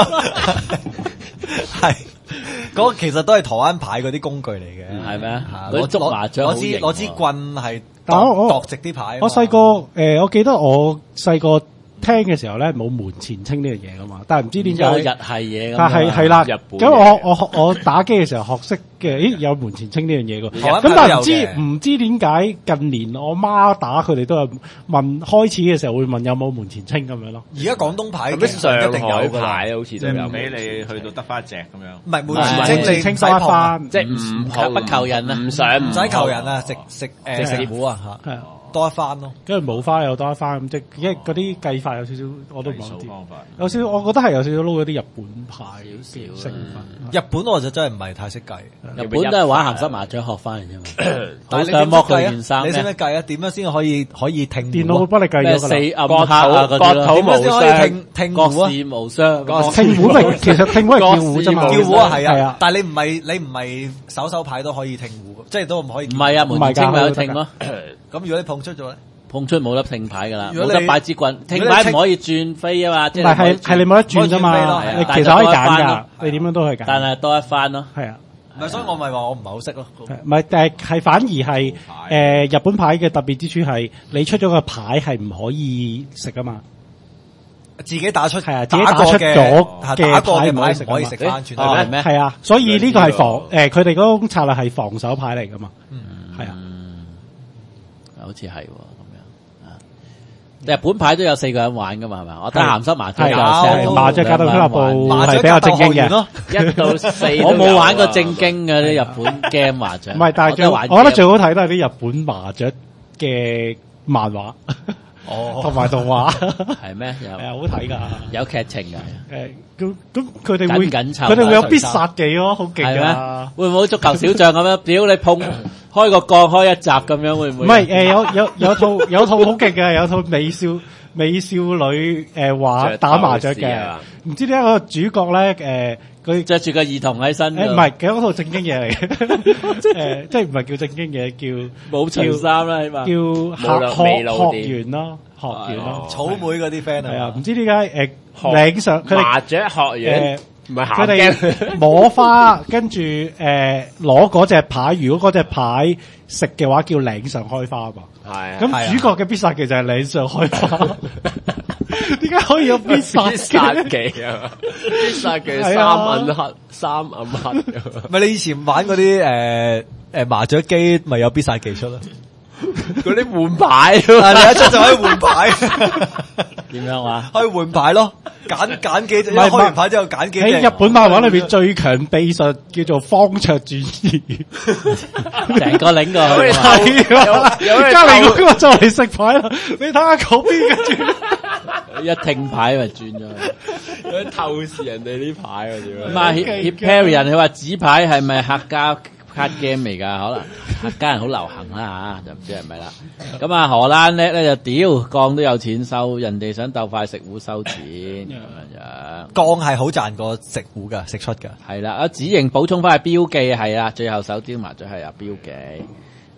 Speaker 6: 係嗰個其實都係台灣牌嗰啲工具嚟嘅，
Speaker 2: 係咩？
Speaker 6: 嚇
Speaker 2: 嗰啲捉麻雀好
Speaker 6: 攞支
Speaker 2: 型喎
Speaker 6: 攞支棍係
Speaker 7: 但我我
Speaker 6: 度度直啲牌啊嘛。
Speaker 7: 我細個誒，我記得我細個聽嘅時候咧冇門前清呢樣嘢噶嘛，但係唔知點解
Speaker 2: 有日系嘢咁。
Speaker 7: 但係係啦，
Speaker 3: 日本
Speaker 7: 咁我我學我打機嘅時候學識嘅，咦有門前清呢樣嘢㗎。
Speaker 6: 台灣
Speaker 7: 咁但係唔知
Speaker 6: 牌都有嘅
Speaker 7: 唔知點解近年我媽打佢哋都有問，開始嘅時候會問有冇門前清咁樣咯。
Speaker 6: 而家廣東牌
Speaker 3: 咁咩
Speaker 6: 其實
Speaker 3: 上
Speaker 6: 一定有
Speaker 3: 海
Speaker 6: 㗎啦，
Speaker 3: 牌好似都有
Speaker 5: 即係唔俾你去到得翻一隻咁樣。
Speaker 6: 唔係門
Speaker 2: 唔係
Speaker 6: 前清你
Speaker 7: 清
Speaker 6: 唔使碰啊，
Speaker 7: 翻
Speaker 3: 即係唔
Speaker 2: 求不求人啊
Speaker 3: 唔想
Speaker 6: 唔使求人啊，食食誒
Speaker 7: 食
Speaker 6: 食糊啊嚇，
Speaker 7: 係啊，
Speaker 6: 多一番咯。
Speaker 7: 跟住冇花又多一番咁，即係因為嗰啲計法有少少我都唔係好知。
Speaker 5: 計數方法
Speaker 7: 有少少，我覺得係有少少撈嗰啲日本牌
Speaker 2: 少少
Speaker 7: 成分。
Speaker 6: 日本我就真係唔係太識計，
Speaker 2: 日本都係玩鹹濕麻雀學翻嚟啫嘛。
Speaker 6: 但係你
Speaker 2: 好想剝佢
Speaker 6: 點識計
Speaker 2: 件衫
Speaker 6: 啊？你識唔識
Speaker 2: 咩？
Speaker 6: 計啊？點樣先可以可以聽
Speaker 7: 電
Speaker 6: 糊啊？
Speaker 7: 腦會幫你計
Speaker 2: 咩
Speaker 7: 咗㗎啦。
Speaker 2: 四暗
Speaker 3: 國
Speaker 2: 黑啊嗰啲
Speaker 3: 土國土
Speaker 2: 咯，
Speaker 6: 點樣先可以
Speaker 3: 無
Speaker 6: 聽聽
Speaker 2: 國
Speaker 6: 糊啊？
Speaker 2: 士無雙。
Speaker 7: 聽糊咪其實聽糊係叫糊啫嘛。
Speaker 6: 叫糊啊，係啊
Speaker 7: 係啊，
Speaker 6: 但係你唔係你唔係手手牌都可以聽糊，即係都唔可以。
Speaker 2: 唔係啊，門前清咪有聽咯，
Speaker 6: 咁如果你碰出咗咧，
Speaker 2: 碰出冇得聽牌噶啦，
Speaker 6: 如果你
Speaker 2: 冇得擺支棍，聽
Speaker 6: 如果你清
Speaker 2: 牌唔可以轉飛啊嘛，即
Speaker 7: 唔係係係你冇得轉啫
Speaker 6: 可以轉飛
Speaker 7: 嘛
Speaker 6: 咯，
Speaker 7: 你
Speaker 2: 係啊
Speaker 7: 其實可以揀
Speaker 2: 但係多一番
Speaker 7: 㗎
Speaker 2: 咯，
Speaker 7: 你點樣都可以揀。
Speaker 2: 但係多一番咯。
Speaker 7: 係啊，
Speaker 6: 唔係，所以我咪話我唔係好識咯。
Speaker 7: 係唔係？但係係反而係誒日本牌嘅特別之處係你出咗個牌係唔可以食啊嘛。
Speaker 6: 自己打出
Speaker 7: 係啊自己打出
Speaker 6: 過嘅
Speaker 7: 咗
Speaker 6: 係
Speaker 7: 嘅
Speaker 6: 打過嘅
Speaker 7: 牌唔可以食
Speaker 6: 牌唔可以
Speaker 7: 啊嘛
Speaker 6: 食翻轉頭
Speaker 2: 哦係咩
Speaker 7: 係啊，所以呢個係防誒佢哋嗰種策略係防守牌嚟噶嘛。係啊，
Speaker 2: 嗯，好似係喎咁樣啊。日本牌都有四個人玩噶嘛，係咪？我睇鹹濕麻雀
Speaker 7: 係
Speaker 2: 有
Speaker 6: 有
Speaker 2: 成
Speaker 7: 麻雀格鬥俱樂部
Speaker 6: 麻雀
Speaker 7: 係比較正經嘅。
Speaker 6: 咯。
Speaker 3: 一到四都有啊，
Speaker 2: 我冇玩過正經嘅啲日本 game 麻雀。
Speaker 7: 唔係，但係最
Speaker 2: 我都玩
Speaker 7: 我覺得最好睇都係啲日本麻雀嘅漫畫
Speaker 6: 哦
Speaker 7: 同埋動畫，
Speaker 2: 係咩？有
Speaker 7: 係啊，好睇㗎。
Speaker 2: 有劇情㗎。
Speaker 7: 誒，咁咁佢哋會
Speaker 2: 緊緊湊
Speaker 7: 佢哋會有必殺技咯，好勁
Speaker 2: 係
Speaker 7: 啊！
Speaker 2: 咩？會唔會足球小將咁樣？屌你碰開個槓開一集咁樣，會唔會？
Speaker 7: 唔係誒，有有有套有套好勁嘅，有套美少美少女誒話打麻雀嘅，唔知點解個主角咧誒佢
Speaker 2: 着住個兒童喺身。
Speaker 7: 誒唔係，其實嗰套正經嘢嚟嘅，誒即係唔係叫正經嘢，叫
Speaker 2: 冇除衫啦，起碼。
Speaker 7: 叫學學學員咯，學員咯，
Speaker 6: 草莓嗰啲 friend
Speaker 7: 係啊，
Speaker 6: 啊，
Speaker 7: 唔知點解誒領上佢哋
Speaker 3: 麻雀學院
Speaker 7: 誒。
Speaker 3: 唔係
Speaker 7: 佢
Speaker 3: 鹹
Speaker 7: 哋摸花，跟住誒攞嗰隻牌，如果嗰隻牌食嘅話，叫領上開花嘛。
Speaker 3: 係啊，
Speaker 7: 咁主角嘅必殺技就係領上開花。點解可以有必殺
Speaker 3: 必殺
Speaker 7: 技？
Speaker 3: 技啊，必殺技三
Speaker 7: 係啊
Speaker 3: 暗黑，三暗黑。
Speaker 6: 唔係你以前玩嗰啲誒誒麻雀機，咪有必殺技出咯。
Speaker 3: 嗰啲換牌
Speaker 6: 但係你一出就可以換牌，
Speaker 2: 點樣話？
Speaker 6: 可以換牌咯。揀揀幾隻，一
Speaker 7: 唔係
Speaker 6: 開完牌之後揀幾隻。
Speaker 7: 喺日本漫畫裏邊最強秘術叫做方桌轉移，
Speaker 2: 成個領過去。
Speaker 7: 係啊！
Speaker 3: 有咩
Speaker 7: 隔離嗰個就嚟食牌啦，你睇下嗰邊嘅轉。
Speaker 2: 一聽牌咪轉咗去。
Speaker 3: 有啲透視人哋啲牌喎，屌！
Speaker 2: 咁啊，Hyperion 佢話紙牌係咪客家卡 game 嚟㗎？可能客家人好流行啦嚇，就唔知係咪啦。咁啊，荷蘭叻咧就屌鋼都有錢收，人哋想鬥快食糊收錢咁樣樣。
Speaker 6: 鋼係好賺過食糊㗎，食出㗎。
Speaker 2: 係啦，啊子瑩補充翻係標記係啦，最後手雕麻雀係阿標記。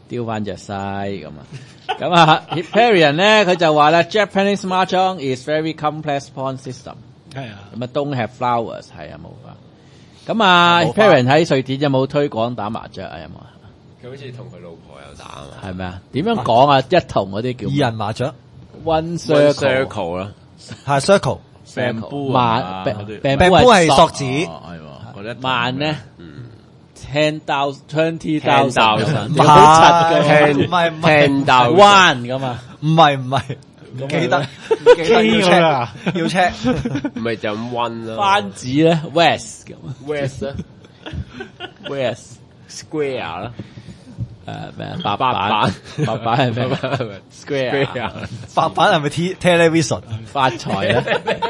Speaker 2: 丟翻隻西咁啊。咁啊 ，Hyperion 咧佢就話咧 ，Japanese mahjong is very complex pawn system。
Speaker 7: 係啊，
Speaker 2: 咁啊，don't have flowers 係啊冇法。咁啊 ，Hyperion 喺瑞典有冇推廣打麻雀啊？有冇啊？
Speaker 3: 佢好似同佢老婆有打啊嘛。
Speaker 2: 係咪啊？點樣講啊？一同嗰啲叫
Speaker 6: 二人麻雀
Speaker 2: one
Speaker 3: One
Speaker 2: circle
Speaker 3: circle 啦，
Speaker 6: 係 circle，
Speaker 5: bamboo
Speaker 2: 慢
Speaker 5: 啊嗰啲
Speaker 2: bamboo
Speaker 6: 係索子，
Speaker 5: 哦係喎，嗰啲
Speaker 2: 慢咧
Speaker 3: 嗯
Speaker 2: ten thousand twenty
Speaker 3: ten
Speaker 2: thousand，
Speaker 3: thousand
Speaker 2: 你好柒嘅，
Speaker 6: 唔係唔係
Speaker 3: 聽到
Speaker 2: one 咁啊，
Speaker 6: 唔係唔係，唔記得唔記得
Speaker 7: K
Speaker 6: 要
Speaker 7: 咁啊
Speaker 6: check 要 check，
Speaker 3: 唔係就咁 one 咯。
Speaker 2: 番子咧 west 咁
Speaker 3: West 啊
Speaker 2: west
Speaker 3: square 啦
Speaker 2: 誒咩啊？白板白板係咩？square
Speaker 3: ，square
Speaker 6: 白板係咪 T television？
Speaker 2: 發財咧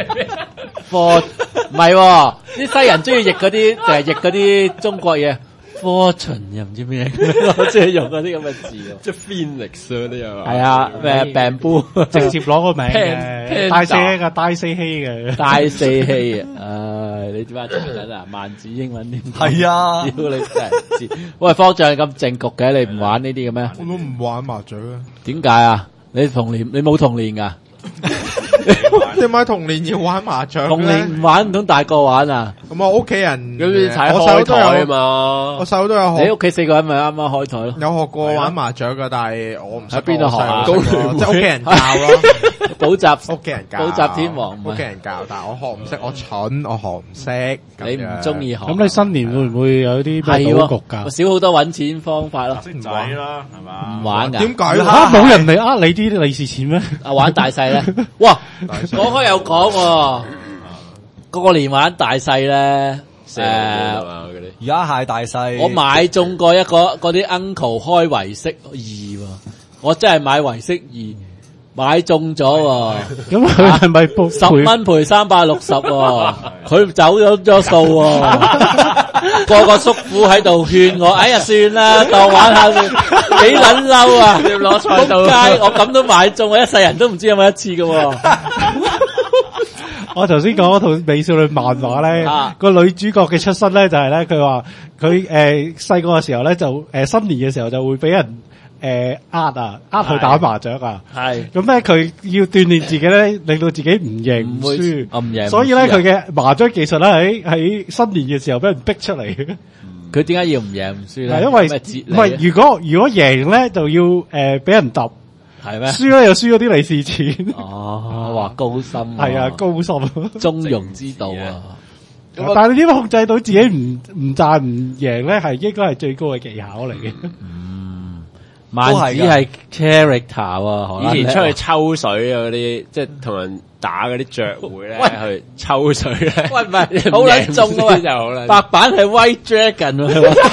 Speaker 2: ，for 唔係喎，啲西人中意譯嗰啲，就係譯嗰啲中國嘢。fortune 又唔知咩，我中意用嗰啲咁嘅字喎。
Speaker 3: 即係 Phoenix 嗰啲啊嘛。
Speaker 2: 係啊，咩 bamboo
Speaker 7: 直接攞個名
Speaker 2: Pan-
Speaker 7: 嘅，大四希嘅，大四希嘅。
Speaker 2: 大四氣啊！唉，你點解做緊啊？萬字英文點？
Speaker 6: 係啊
Speaker 2: 屌你真係唔知。喂，方丈咁正局嘅，你唔玩呢啲嘅咩？
Speaker 1: 我都唔玩麻雀啊！
Speaker 2: 點解啊？你童年你冇童年噶？
Speaker 1: 點解童年要玩麻雀
Speaker 2: 童
Speaker 1: 咧？
Speaker 2: 年唔玩唔通大個玩啊？
Speaker 1: 咁我屋企人
Speaker 3: 咁你踩
Speaker 1: 我細
Speaker 3: 開台啊
Speaker 1: 佬都有，
Speaker 3: 嘛
Speaker 1: 我。細佬都有
Speaker 2: 你
Speaker 1: 學
Speaker 2: 屋企四個人咪啱啱開台咯？
Speaker 1: 有學過玩麻雀噶，但係我唔識
Speaker 2: 喺邊度學啊
Speaker 1: 我細佬識咯即係屋企人教咯。
Speaker 2: 補習
Speaker 1: 屋企人教，
Speaker 2: 補習天王唔係
Speaker 1: 屋企人教，但係我學唔識，我蠢，我學唔識。
Speaker 2: 你唔中意學？
Speaker 7: 咁你新年會唔會有啲
Speaker 2: 係
Speaker 7: 咩賭局
Speaker 2: 喎，
Speaker 7: 㗎？
Speaker 2: 少好多揾錢方法咯。
Speaker 5: 識仔啦，係嘛？
Speaker 2: 唔玩㗎？
Speaker 1: 點解
Speaker 7: 啊，冇人嚟呃你啲利是錢咩？
Speaker 2: 啊玩大細咧？哇！講開又講喎，過年玩大細咧，
Speaker 3: 誒
Speaker 2: 誒。
Speaker 3: 嗰啲。
Speaker 6: 而家係大細，
Speaker 2: 我買中過一個嗰啲 uncle 開維式二喎，我真係買維式二，買中咗喎，
Speaker 7: 咁佢係咪報
Speaker 2: 十蚊賠三百六十喎，佢走咗咗數喎，個個叔父喺度勸我，哎呀算啦，當玩下先，幾撚嬲啊！
Speaker 3: 攞菜刀
Speaker 2: 仆街，我咁都買中，我一世人都唔知有冇一次嘅喎。
Speaker 7: 我頭先講嗰套美少女漫畫咧，
Speaker 2: 啊
Speaker 7: 個女主角嘅出身咧就係咧，佢話佢誒細個嘅時候咧就誒新年嘅時候就會俾人誒呃啊，呃去打麻雀啊，
Speaker 2: 係
Speaker 7: 咁咧佢要鍛鍊自己咧，令到自己唔贏唔
Speaker 2: 唔會
Speaker 7: 輸，
Speaker 2: 我唔贏唔輸啊
Speaker 7: 所以咧佢嘅麻雀技術咧喺喺新年嘅時候俾人逼出嚟嘅，
Speaker 2: 佢點解要唔贏唔輸咧？
Speaker 7: 係因為
Speaker 2: 咩哲理
Speaker 7: 唔係如果如果贏咧就要誒俾人揼，
Speaker 2: 係咩？
Speaker 7: 輸咧又輸咗啲利是錢，
Speaker 2: 哦，話高深啊，
Speaker 7: 係啊高深。
Speaker 2: 中庸之道啊！
Speaker 7: 但係你點樣控制到自己唔唔賺唔贏咧？係應該係最高嘅技巧嚟嘅。
Speaker 2: 萬子係 character 啊，
Speaker 3: 以前出去抽水啊嗰啲，即係同人打嗰啲雀會咧，去抽水咧。
Speaker 2: 喂唔係好撚中啊喂，
Speaker 3: 就好撚
Speaker 2: 白板係 White Dragon 喎，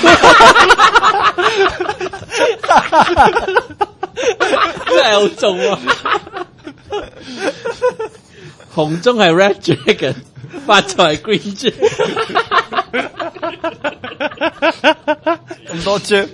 Speaker 2: 真係好中啊！紅中係 Red Dragon，發財係 Green Dragon，
Speaker 6: 咁多張，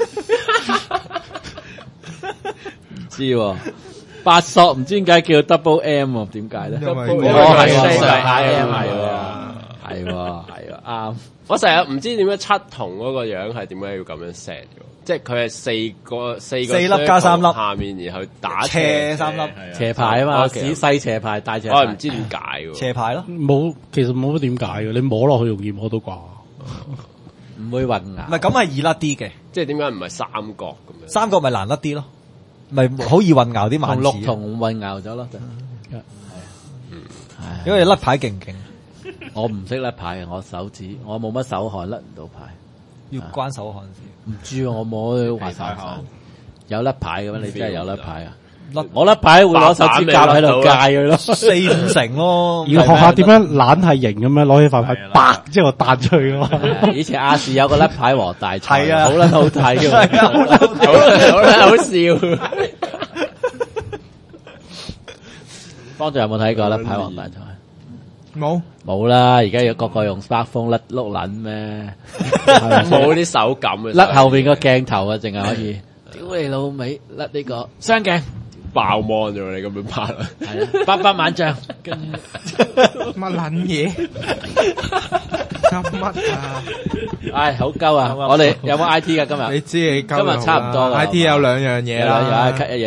Speaker 2: 唔知喎。八索唔知點解叫 Double M 喎？點解咧？
Speaker 1: 因為
Speaker 2: 哦
Speaker 1: 因為
Speaker 2: 係
Speaker 1: 係
Speaker 2: 係
Speaker 1: 係
Speaker 2: 係
Speaker 1: 係
Speaker 2: 係係喎，係喎，啱。
Speaker 3: 我成日唔知點解七筒嗰個樣係點解要咁樣 set 嘅，即係佢係四個四個
Speaker 6: 四粒加三粒
Speaker 3: 下面，然後打
Speaker 6: 斜三粒
Speaker 2: 斜牌啊嘛，
Speaker 3: 哦
Speaker 2: 屎細斜牌，大斜牌。
Speaker 3: 我係唔知點解嘅喎。
Speaker 6: 斜牌咯，
Speaker 7: 冇，其實冇乜點解嘅，你摸落去容易摸到啩。
Speaker 2: 唔會混淆。
Speaker 6: 唔係咁係易甩啲嘅，
Speaker 3: 即係點解唔係三角咁樣？
Speaker 6: 三角咪難甩啲咯，咪好易混淆啲萬
Speaker 2: 同六
Speaker 6: 字，
Speaker 2: 同混淆咗咯，就
Speaker 6: 因為甩牌勁唔勁，
Speaker 2: 我唔識甩牌嘅，我手指我冇乜手汗，甩唔到牌。
Speaker 6: 要關手汗先。
Speaker 2: 唔知啊，我摸滑手
Speaker 5: 太厚
Speaker 2: 有甩牌嘅咩？你真係有甩牌啊？
Speaker 6: 甩
Speaker 2: 我甩牌會攞手指甲喺度戒佢咯。
Speaker 6: 四五成咯，
Speaker 7: 要學下點樣懶係型咁樣攞起塊牌
Speaker 5: 係啦，
Speaker 7: 啪之後彈出去咯。
Speaker 2: 以前亞視有個甩牌王大賽，
Speaker 6: 係啊
Speaker 2: 好撚好睇嘅，
Speaker 6: 係啊好撚好睇
Speaker 2: 好撚好笑。方丈有冇睇過甩牌王大賽？
Speaker 1: 冇
Speaker 2: 冇啦，而家有個個用 smartphone 甩碌撚咩？
Speaker 3: 冇啲手感嘅，
Speaker 2: 甩後邊個鏡頭啊，淨係可以。屌你老味，甩呢個雙鏡，
Speaker 3: 爆 mon 咗你咁樣拍啊！
Speaker 2: 係啊，八百萬張，跟住
Speaker 1: 乜撚嘢？ 急乜啊？
Speaker 2: 唉，好鳩啊！我哋有冇 I T 噶今日？
Speaker 1: 你知你今
Speaker 2: 今日差唔多㗎
Speaker 1: ，I T 有兩樣嘢啦。
Speaker 2: 有有